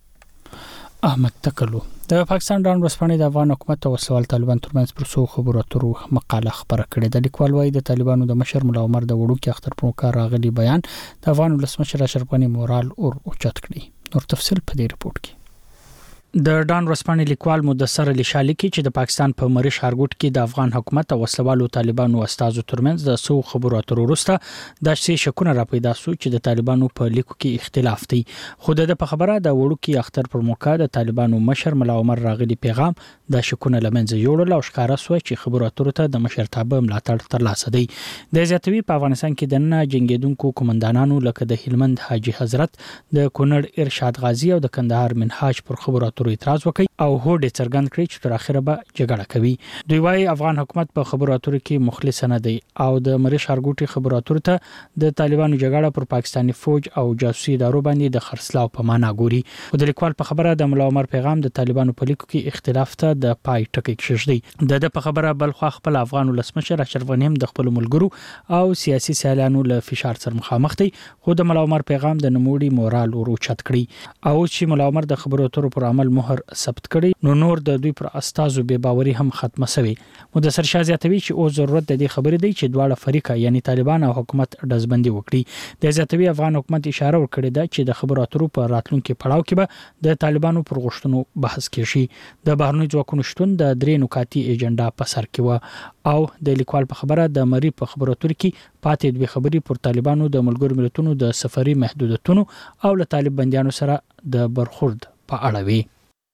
احمد تکلو د پاکستان ډان ورسپانې د افغان حکومت او وسوال طالبان ترمنځ پر څو خبرو اترو مقاله خبره کړې ده. لیکوال وايي د طالبانو د مشر مولا عمر د وړوکي اختر پر مکار راغلي بیان د افغان ولسمشر اشرف غني مورال اور اوچت کړي. نور تفصیل په دې رپورت کې. د ډان ورسپانې لیکوال مدثر علي شاه لیکي چې د پاکستان په مری ښارګوټ کې د افغان حکومت او وسلوالو طالبانو استازو ترمنځ د څو خبرو اترو وروسته د شکونه را پیدا شو چې د طالبانو په لیکو کې اختلاف دی. خو د په خبره د وړوکی اختر پر موقع د طالبانو مشر مولا عمر راغلي پیغام د شکونه لمنځه یوړل او ښکارا سو چې خبرو اترو ته د مشرتابه ملاتړ ترلاسه دی. د زیاتوي په افغانستان کې د نه جنگیدونکو کمانډانانو لکه د هلمند حاجی حضرت د کونړ ارشاد غازی او د کندهار منهاج پر خبرو اترو اعتراض وکړي او هوډ څرګند کړي چې تر اخره به جګړه کوي. دوی وايي افغان حکومت په خبرو اترو کې مخلص نه دی او د مری ښارګوټي خبرو اترو ته د طالبانو جګړه پر پاکستاني فوج او جاسوسي ادارو باندې د خرڅلاو په معنا ګوري. خو د لیکوال په خبره د مولا عمر پیغام د طالبانو په لیکو کې اختلاف ته د پای ټکی کېږدي. د په خبره بل خو خپل افغان ولسمشر اشرف غني هم د خپل ملګرو او سیاسي سیالانو له فشار سره مخامخ دي. خو د مولا عمر پیغام د نموړي مورال ورو چت کړی او چې مولا عمر د خبرو اترو پر عمل عمل مهر ثبت کړي نو نور د دوی پر استازو بے باوري هم ختمه شوه. مدثر شاه زیاتوي چې او ضرورت د دې خبرې دی چې دواړه فریقه یعنی طالبان او حکومت دزبندي وکړي. د زیاتوي افغان حکومت اشاره وکړه چې د خبرو اترو په راتلونکو پړاو کې به د طالبانو پر غوښتنو بحث کیږي. د بهرنی ځواکونو شتون د درې نکاتي ایجنډا په سر کې و او د لیکوال په خبره د مری په خبرو اترو کې پاتې دوی خبرې پر طالبانو د ملګرو ملتونو د سفري محدودیتونو او له طالب بنديانو سره د برخورد په اړه وی.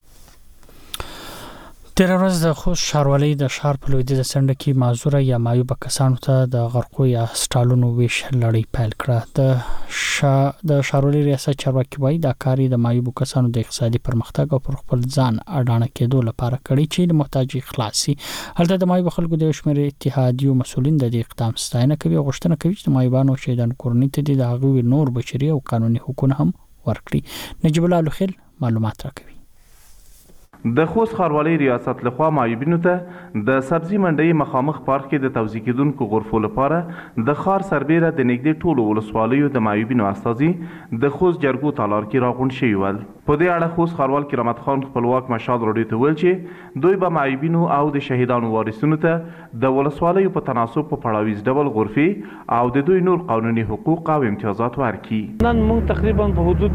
تیر ورځ د خوست ښاروالۍ د ښار په لویدیځ څنډه کې معذوره یا معیوب کسانو ته د غرقو یا سټالونو ویش لړۍ پیل کړه. د ښاروالۍ ریاست چارواکي وایي دا کار د معیوب کسانو د اقتصادي پرمختګ او پر خپل ځان اډانه کېدو لپاره کړی چې د محتاجي خلاصي. هلته د معیوب خلکو د شمېر اتحادیو مسولین د دې اقدام ستاینه کوي او غوښتنه کوي چې د معیوبانو شهیدانو کورنۍ ته د هغوی نور بشري او قانوني حقوق هم ورکړي. نجیب الله لوخیل معلومات راکوي. د خوست ښاروالۍ ریاست لخوا معیوبینو ته د سبزی منډۍ مخامخ پارک کې د توزیع کېدونکو غرفو لپاره د ښار سربیره د نږدې ټولو ولسوالیو د معیوبینو استازي د خوست جرګو تالار کې راغونډ شوي ول. په دې اړه خوست ښاروال کرامت خان خپلواک مشال راډیو ته ویل چې دوی به معیوبینو او د شهیدانو وارثینو ته د ولسوالیو په تناسب په پړاویز ډول غرفې او د دوی نور قانوني حقوق او امتیازات ورکړي. نن موږ تقریبا په حدود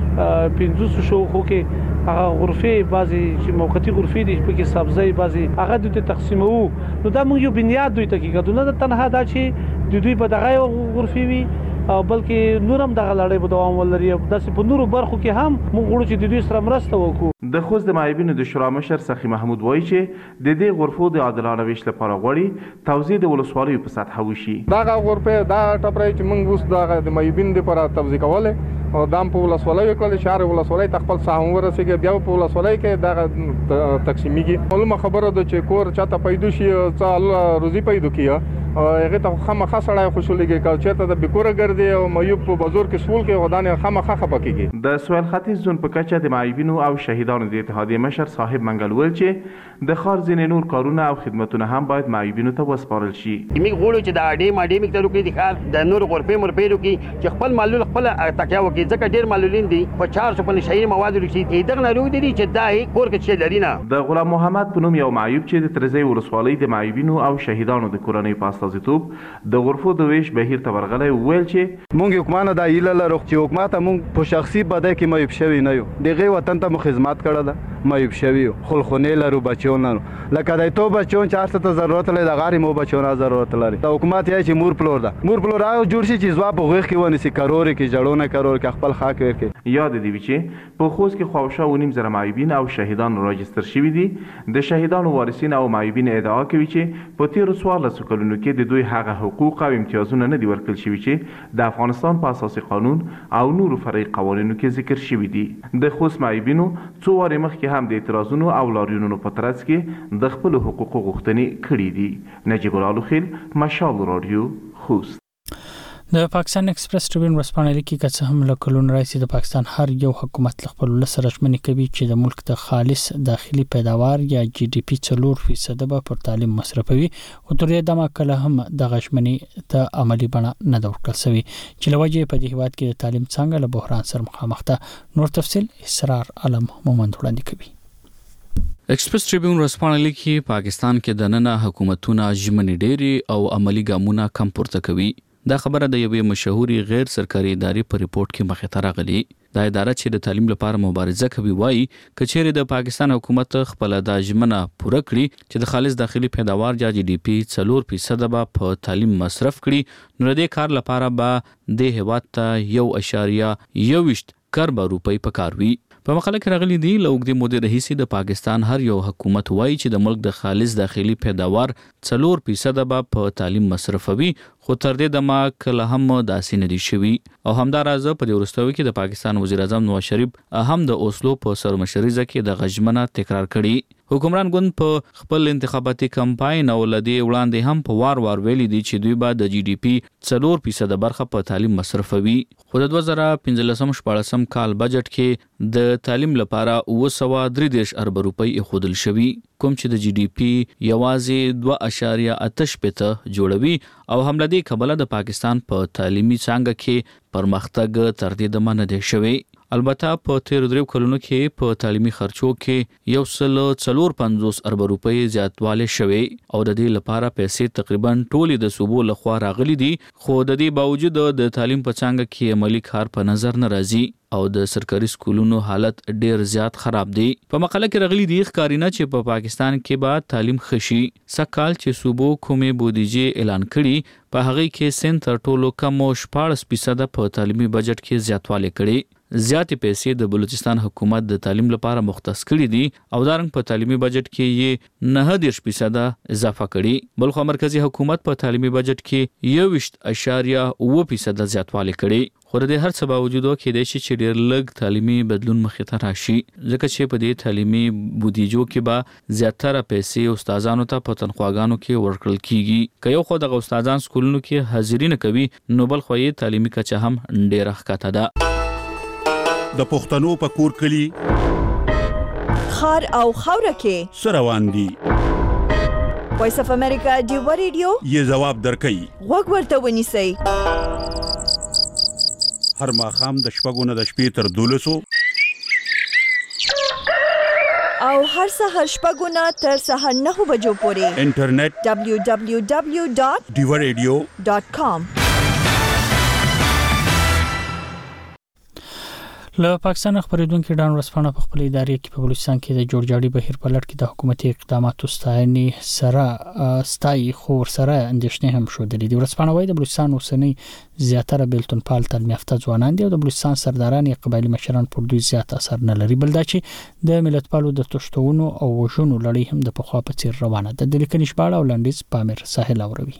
500 شوخو کې هغه غرفې بعضي چې موقتی غرفې دي په کې سبزی بعضي هغه د تقسیمو نو دا موږ یو بنیاد دوی ته کېږو نه تنها دا چې د دوی په دغه غرفې وي او بلکې نورم دغه لړۍ به دوام ولري. داسې په نورو برخو کې هم موږ غواړو چې د دوی سره مرسته وکړو. د خوست د معیوبینو د شورا مشر سخی محمود وایي چې د دې غرفو د عادلانه ویش لپاره غواړي توزیع د ولسوالیو په سطحه وشي. دغه غرفې دا ټپرای چې موږ اوس دغه د معیوبینو لپاره توزیع کولې او دام په ولسوالیو کې شهر ولسوالۍ خپل ساهم ورسېږي بیا په ولسوالۍ کې دغه تقسیمیږي. معلومه خبره ده چې کور چاته پیدا شي څه روزي پیدا کیه هغه ته خامخا سړی خوشحالېږي که چېرته د بېکوره ګرځي او معیوب په بازار کې سول کې غدانې خامخا خفه کېږي. د سویل ختیځ زون په کچه د معیوبینو او شهیدانو د اتحادیې مشر صاحب منګل ویل چې د ښار ځینې نور کارونه او خدمتونه هم باید معیوبینو ته وسپارل شي. موږ غواړو چې د اډې مقدارو کې د ښار د نور غرفې مرفېرو کې چې خپل معلول خپل تکیه وکړي ځکه ډېر معلولین دي په 400 په نشایي موادو کې دغه ناروغ دي چې دا کور کې چې لري نه. د غلام محمد په نوم یو معیوب چې د ترزی ولسوالۍ د معیوبینو او شهیدانو د کورنۍ په استازیتوب د غرفو د ویش بهیر ته ورغلی ویل چې مونږ حکومت د ایله لرو چې حکومت مونږ په شخصي بدای کې معیوب شوی نه یو دغه وطن ته مو خدمت کړه ده معیوب شوی خلخونه لرو بچون لرو لکه د تو بچون 400 ته ضرورت لري د غاری مو بچون ضرورت لري د حکومت یې چې مور پلور راو جوړ شي چې ځواب غوښ کې ونی سي کرور کې جوړونه کرور کې خپل خاک ورکې. یاد دی چې په خوست کې خواوشا ونیم زره معیوبین او شهیدان راجستر شوي دي. د شهیدانو وارثین او معیوبین ادعا کوي چې په تیرو 14 کلونو کې د دوی هغه حقوق او امتیازونه نه دي ورکړل شوي چې د افغانستان په اساسي قانون او نورو فرعي قوانینو کې ذکر شوي دي. د خوست معیوبینو څو وارې مخکې هم د اعتراضونو او لاریونونو په ترڅ کې د خپلو حقوقو غوښتنې کړې دي. نجیب الله لوخیل مشال رادیو خوست. د پاکستان ایکسپریس ټریبیون ورځپاڼه لیکي که څه هم له کلونو راهیسې د پاکستان هر یو حکومت له خپل ولس سره ژمنې کوي چې د ملک د خالص داخلي پیداوار یا GDP 4% به پر تعلیم مصرفوي او تر دې دمه کله هم دغه ژمنې ته عملي بڼه نه ده ورکړل شوې چې له وجې په دې هیواد کې د تعلیم څانګه له بحران سره مخامخ ده. نور تفصیل اسرار علم مومند وړاندې کوي. ایکسپریس ټریبیون ورځپاڼه لیکي پاکستان کې د نننه حکومتونه ژمنې ډېرې او عملی ګامونه کم پورته کوي. دا خبره د یوې مشهوري غیر سرکاري ادارې په ریپورت کې مخې ته راغلي. دا اداره چې د تعلیم لپاره مبارزه کوي وایي کچېرې د پاکستان حکومت خپل د ژمنه پوره کړي چې د خالص داخلي پیداوار یا GDP 4% به په تعلیم مصرف کړي نو د دې کار لپاره به د هیواد ته 1.21 کروڑ روپۍ پکار وي. په مقاله کې راغلي دي له اوږدې مودې راهیسې د پاکستان هر یو حکومت وایي چې د ملک د خالص داخلي پیداوار 4% به په تعلیم مصرفوي خو تر دې دمه کله هم داسې نه دي شوي او همداراز په دې وروستیو کې د پاکستان وزیر اعظم نواز شریف هم د اوسلو په سرمشرۍ کې د غژمنه تکرار کړي. حکمران ګوند په خپل انتخاباتي کمپاین او لدی وړاندې هم په وار ویلي دي چې دوی به د GDP 4% برخه په تعلیم مصرفوي خو د 2015-14 کال بجټ کې د تعلیم لپاره 233 ارب روپۍ خودل شوي کوم چې د GDP یوازې 2.8% جوړوي او هم لدی کبله د پاکستان په تعلیمي څانګه کې پرمختګ تر دې دمه نه دی شوی. البته په 13 کلونو کې په تعلیمي خرچو کې 1.450 ارب روپۍ زیاتوالی شوی او د دې لپاره پیسې تقریبا ټولې د صوبو لخوا راغلي دي، خو د دې باوجود د تعلیم په څنګه کې عملی کار په نظر نه راځي او د سرکاري سکولونو حالت ډیر زیات خراب دی. په مقاله کې راغلي دي ښکارینه چې په پاکستان کې به تعلیم خشي. سکهال چې صوبو کومې بودیجې اعلان کړي په هغه کې سند تر ټولو کم 14% په تعلیمي بجټ کې زیاتوالی کړي. زیاتې پیسې د بلوچستان حکومت د تعلیم لپاره مختص کړي دي او دارنګ په تعلیمي بجټ کې یې 9% اضافه کړي. بلخو مرکزی حکومت په تعلیمي بجټ کې 1.8% زیاتوالی کړي. خو د هر څه باوجود کې د شي چې ډیر لږ تعلیمي بدلون مخې ته راشي، ځکه چې په دې تعلیمي بودیجو کې به زیاتره پیسې استادانو ته په تنخواګانو کې ورکړل کیږي. که یو خو د استادان سکولونو کې حاضری نه کوي نو بل خو یې تعلیمي کچه هم ډیره ښکته ده. د پښتنو په کور کلی خار او خوره کې سروان دي. وایس اف امریکا ډیو ریډیو یې جواب درکړي. وګ ورته ونیسئ. هر ماخام د شپږو نه د شپې تر 12 او هر سحر شپږو نه تر سحر 9 بجو پورې انټرنیټ www.diwaradio.com. له پاکستان خبرېدونکو ډان ورسپانه په خپل ادارې کې په بلوچستان کې د جوړجاړي بهیر په لړ کې د حکومتي اقداماتو ستاینې سره ستای خو سره اندېښنې هم شودلې دي. ورسپانه وايي د بلوچستان اوسنۍ زیاتره بیلتون پال تعلیم یافته ځوانان دي او د بلوچستان سرداران یا قبایلی مشران پر دوی زیات اثر نه لري، بل دا چې د ملتپالو د تشتونو او وژنو لړۍ هم د پخوا په څیر روانه ده. د لیکنې شپاړه او لنډیز پامیر ساحل اوروي.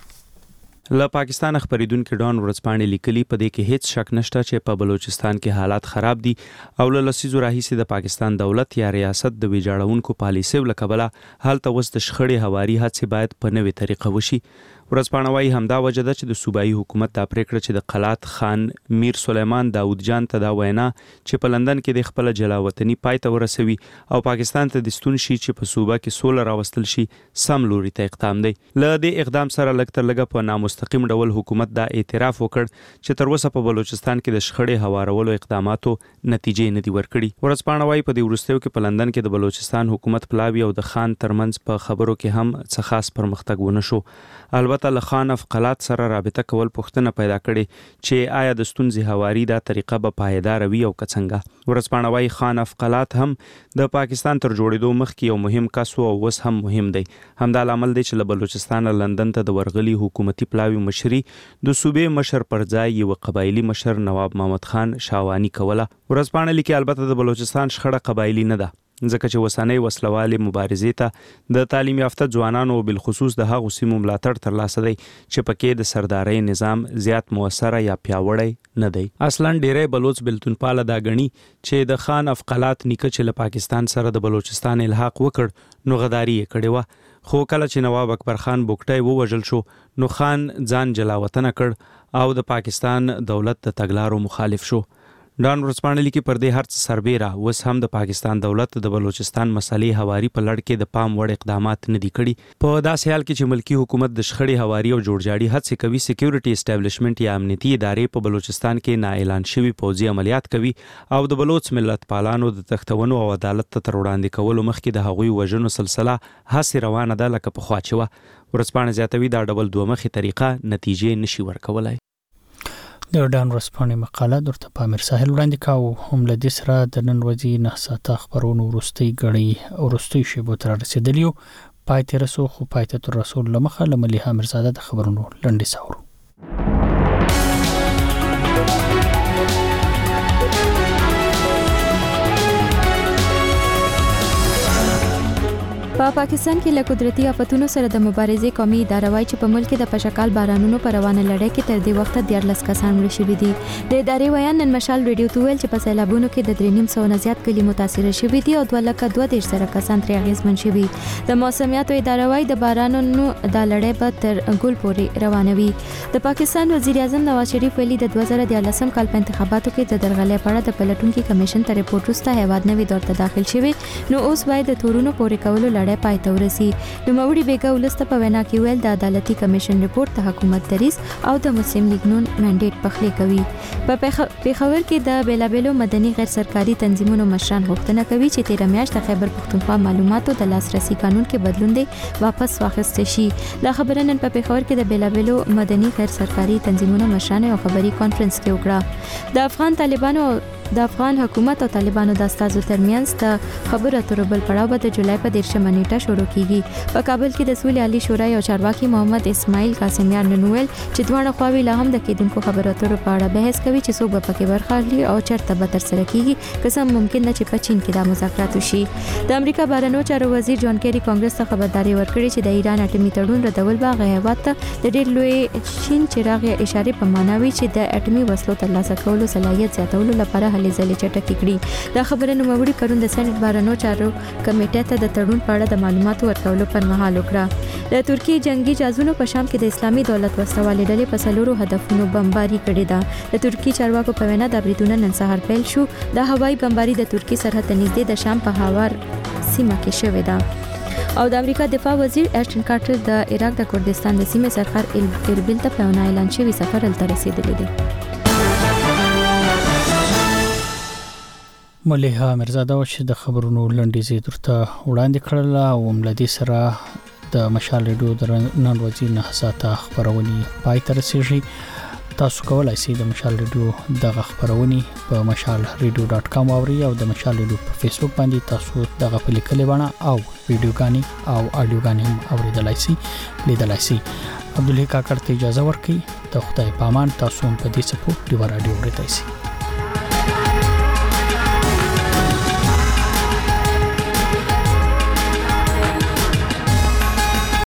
له پاکستان خبرېدونکو ډان ورځپاڼې لیکلي په دې کې هیڅ شک نشته چې په بلوچستان کې حالات خراب دي او له لسیزو راهیسې د پاکستان دولت یا ریاست د ویجاړونکو پالیسیو له کبله هلته اوس د شخړې هواري هڅې باید په نوې طریقه وشي. ورځپاڼه وايي همدا وجه ده چې د صوبایي حکومت دا پریکړه چې د قلات خان میر سلیمان داود جان ته دا وینا چې په لندن کې د خپل جلاوطني پای ته ورسوي او پاکستان ته د ستون شي چې په صوبه کې سوله راوستل شي سم لوري ته اقدام دی. له دې اقدام سره لږ تر لږه په نامستقیم ډول حکومت دا اعتراف وکړ چې تر اوسه په بلوچستان کې د شخړې هوارولو اقداماتو نتیجې نه دي ورکړي. ورځپاڼه وايي په دې وروستیو کې په لندن کې د بلوچستان حکومت پلاوی او د خان ترمنځ په خبرو کې هم څه خاص پرمختګ ونه شو. البته له خان افقلات سره رابطه کول پوښتنه پیدا کړي چې آیا د ستونزې هواري دا طریقه به پایدار وي او څنګه. ورځپاڼه وايي خان افقلات هم د پاکستان تر جوړېدو مخکې یو مهم کس او اوس هم مهم دی. همدا لامل دی چې له بلوچستان لندن ته د ورغلي حکومتي پلاوی مشري د صوبې مشر پر ځای یو قبایلی مشر نواب محمد خان شاوانی کوله. ورځپاڼه لیکي البته د بلوچستان شخړه قبایلی نه ده، ځکه چې وسنۍ وسلوالې مبارزې ته د تعلیم یافته ځوانانو بالخصوص د هغو سیمو ملاتړ ترلاسه دی چې پکې د سردارۍ نظام زیات موثره یا پیاوړی نه دی. اصلا ډیری بلوچ بیلتون پاله دا غني چې د خان افقلات نیکه چې له پاکستان سره د بلوچستان الحاق وکړ نو غداری یې کړې وه، خو کله چې نواب اکبر خان بوکټای ووژل شو نو خان ځان جلاوطن کړ او د پاکستان دولت د تګلارو مخالف شو. ډان ورځپاڼه لیکي پر دې هر څه سربیره اوس هم د پاکستان دولت د بلوچستان مسلې هواري په لړ کې د پام وړ اقدامات نه دي کړي. په داسې حال کې چې ملکی حکومت د شخړې هواري او جوړجاړي هڅې کوي، سکیورټي اسټابلیشمنت یا امنیتي ادارې په بلوچستان کې نا اعلان شوي پوځي عملیات کوي او د بلوچ ملت پالانو د تختونو او عدالت ته تر وړاندې کولو مخکې د هغوی وژنو سلسله هڅې روانه ده لکه پخوا چې وه. ورځپاڼه زیاتوي دا ډول دوه مخې طریقه نتیجې نشي ورکولای. د ډان ورسپانې مقاله درته پامیر ساحل وړاندې کاوه. هم له دې سره د نن ورځې 9 ساعته خبرونو وروستۍ ګړۍ او وروستۍ شیبو ته رسیدلی یو. پای ته رسو خو پای ته تر رسول له مخه له ملي حامرزاده د خبرونو لنډیز اورو. په پاکستان کې له قدرتي آفتونو سره د مبارزې قومي اداره وايي چې په ملک کې د پشکال بارانونو پر روانه لړۍ کې تر دې وخته 14 کسان مړه شوي دي. د ادارې ویان نن مشال ریډیو ته ویل چې په سیلابونو کې د 3.5 نه زیات کلي متاثر شوي دي او 2.2 سره کسان ترې اغېزمن شوي. د موسمیاتو اداره وايي د بارانونو د لړۍ به تر ګل پورې روانه وي. د پاکستان وزیر اعظم نواز شریف ویلي د 2014 کال په انتخاباتو کې د درغلۍ په اړه د پلټونکو کمیشن ته ریپورت وروسته هیواد نوې دور ته داخل شوی، نو اوس باید د تورونو پورې کولو لړۍ پای ته ورسي. نوموړي بیګا ولسته په وینا کې ویل د عدالتي کمیشن ریپورت د حکومت دریځ او د مسلم لیگ نون منډیټ پخلی کوي. په پیښور کې د بیلابېلو مدني غیر سرکاري تنظیمونو مشران غوښتنه کوي چې تیر میاشت د خیبر پښتونخوا معلوماتو د لاسرسي قانون کې بدلون دی واپس واخیستل شي. دا خبره نن په پیښور کې د بیلابېلو مدني غیر سرکاري تنظیمونو مشرانو یو خبري کانفرنس کې وکړه. د افغان حکومت او طالبانو د استازو ترمنځ د خبرو اترو بل پړاو به د جولای په 13 نیټه شروع کیږي. په کابل کې د سولې عالی شورا او چارواکي محمد اسماعیل قاسمیان ننویل چې دوه خواوې لا هم د کېدونکو خبرو اترو په اړه بحث کوي چې څوک به پکې برخه اخلي او چیرته به ترسره کیږي. قسم ممکن ده چې په چین کې د مذاکرات وشي. د امریکا بهرنیو چارو وزیر جان کیری کانګرس ته خبرداري ورکړې چې د ایران اټومي تړون ردول به هیواد ته د ډېر لوی شین چراغ اشاره په معنا وي چې د اټومي وسلو ترلاسه کولو صلاحیت زیاتولو لپاره هلې ځلې چټکې کړي. دا خبره نوموړي کارون د سېنات بهرنیو چارو کمیټې ته د تړون په اړه د معلوماتو ورکولو پر مهال وکړه. د ترکی جنگي جازونو په شام کې د اسلامي دولت وسوالې ډلې په څلورو هدفونو بمباري کړې ده. د ترکی چارواکو په وینا د بریټونه نن سهار پیل شو. د هوایي بمباري د ترکی سرحد ته نږدې د شام په هاور سیمه کې شوې ده. او د امریکا دفاع وزیر ایشټن کارټر د عراق د کردستان د سیمې سرحد اربیل ته په اعلان شوی سفر هلته رسیدلی دی. مليحه مرزاده چې د خبرونو لنډیزې درته وړاندې کړل او ملدي سره د مشال ریډیو د نن ورځې نه ساته خبرونه پای ته رسیږي. تاسو کولای شئ د مشال ریډیو دغه خبرونه په mashalradio.com اوري او د مشال ریډیو په فیسبوک باندې تاسو دغه په لیکلې باندې او ویډیوګانی او اډیوګانی هم اوریدلای شئ لیدلای شئ. عبدالله کاکړ ته اجازه ورکړئ. د خدای پامان. تاسو هم په دې څپو دی ور اډیو ورته شئ.